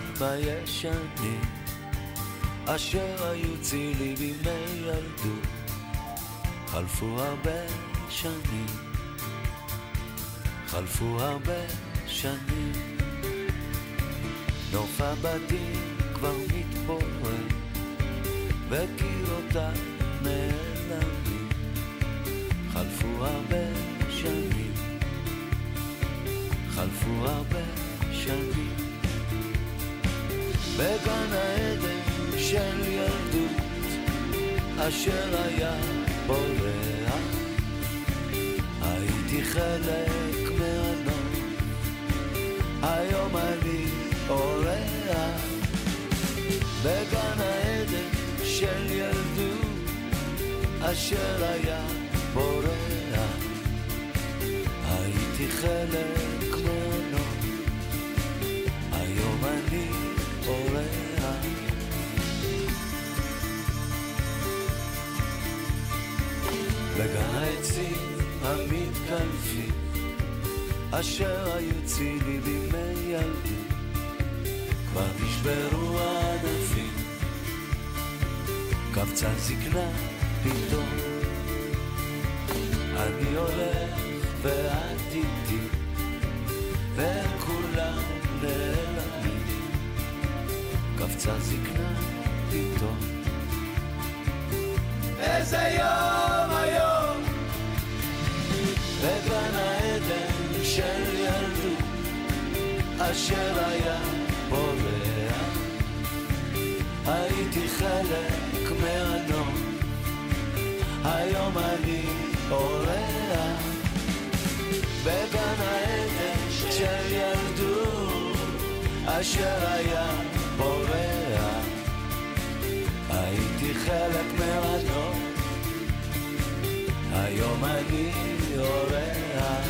הישנים אשר היו צילי בימי ילדות חלפו הרבה שנים חלפו הרבה שנים נוף הבתים כבר מתפורר וקירותיו נעלמים, חלפו הרבה שנים, חלפו הרבה שנים. בגן העדן של ילדות אשר היה בורח, הייתי חלק מהנוף, היום אני אורח. בגן העדן של ילדות אשר היה בורח, הייתי חלק מהנוף, היום אני אורח. בגן העצים המתקלפים אשר היו צילי בימי ילדות, כבר נשברו הענפים, קבצה זקנה פתאום. אני הולך ואת איתי וכולם נעלמים, קבצה זקנה פתאום. איזה יום היום בגן העדן של ילדות אשר היה בורח, הייתי חלק מהנוף, היום אני אורח. בגן העדן של ילדות אשר היה בורח, הייתי חלק מהנוף, היום אני אורח.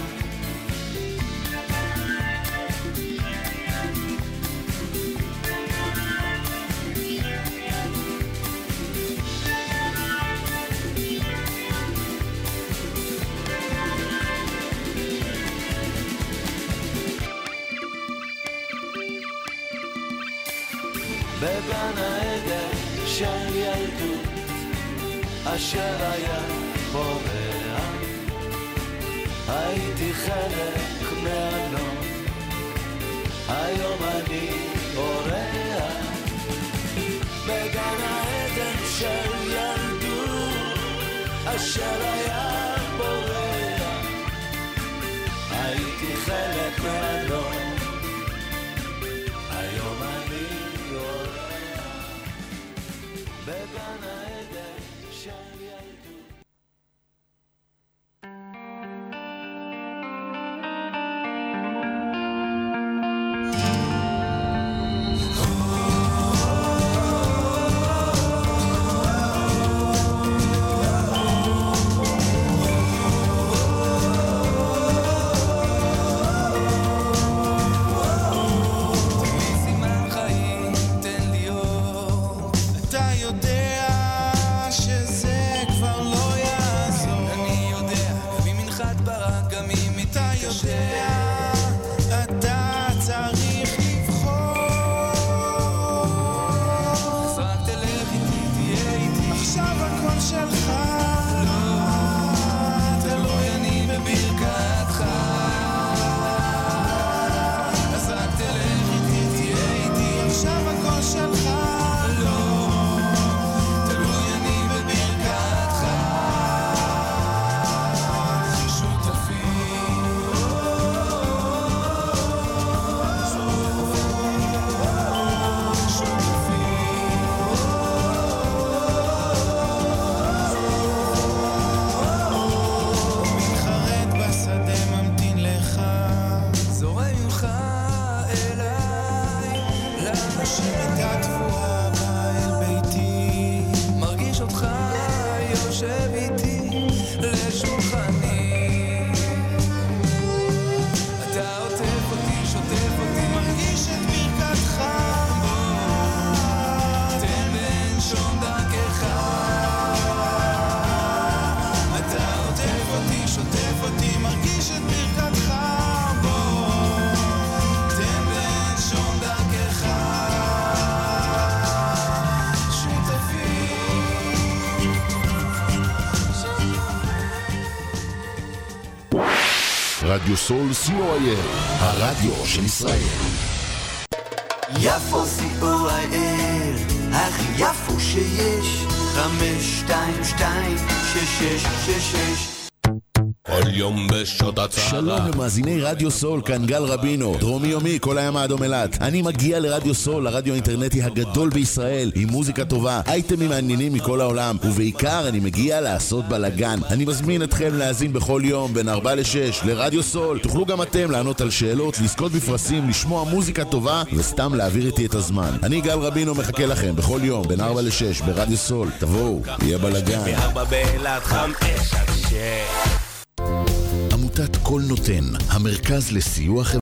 בגן העדן של ילדות אשר היה בורח, הייתי חלק מהנוף, היום אני אורח. בגן העדן של ילדות אשר היה בורח, הייתי חלק מהנוף, היום אני בגן העדן של ילדות. רדיו סול סי או איי אל, הרדיו של ישראל. יפו סי-או-איי-אל, הכי יפו שיש, חמש שתיים שתיים שש שש שש שש. כל יום בשעות הצהרה. שלום למאזיני רדיו סול, כאן גל רבינו, דרומי יומי, כל הים האדום אילת. אני מגיע לרדיו סול, הרדיו האינטרנטי הגדול בישראל, עם מוזיקה טובה, אייטמים מעניינים מכל העולם, ובעיקר אני מגיע לעשות בלגן. אני מזמין אתכם להאזין בכל יום בין ארבע לשש לרדיו סול. תוכלו גם אתם לענות על שאלות, לזכות בפרסים, לשמוע מוזיקה טובה וסתם להעביר איתי את הזמן. אני גל רבינו מחכה לכם בכל יום בין ארבע לשש ברדיו סול. תבואו, יהיה בלגן. בארבע באילת חם אש עד שש. עמותת כל נותן, המרכז לסיוע חברתי.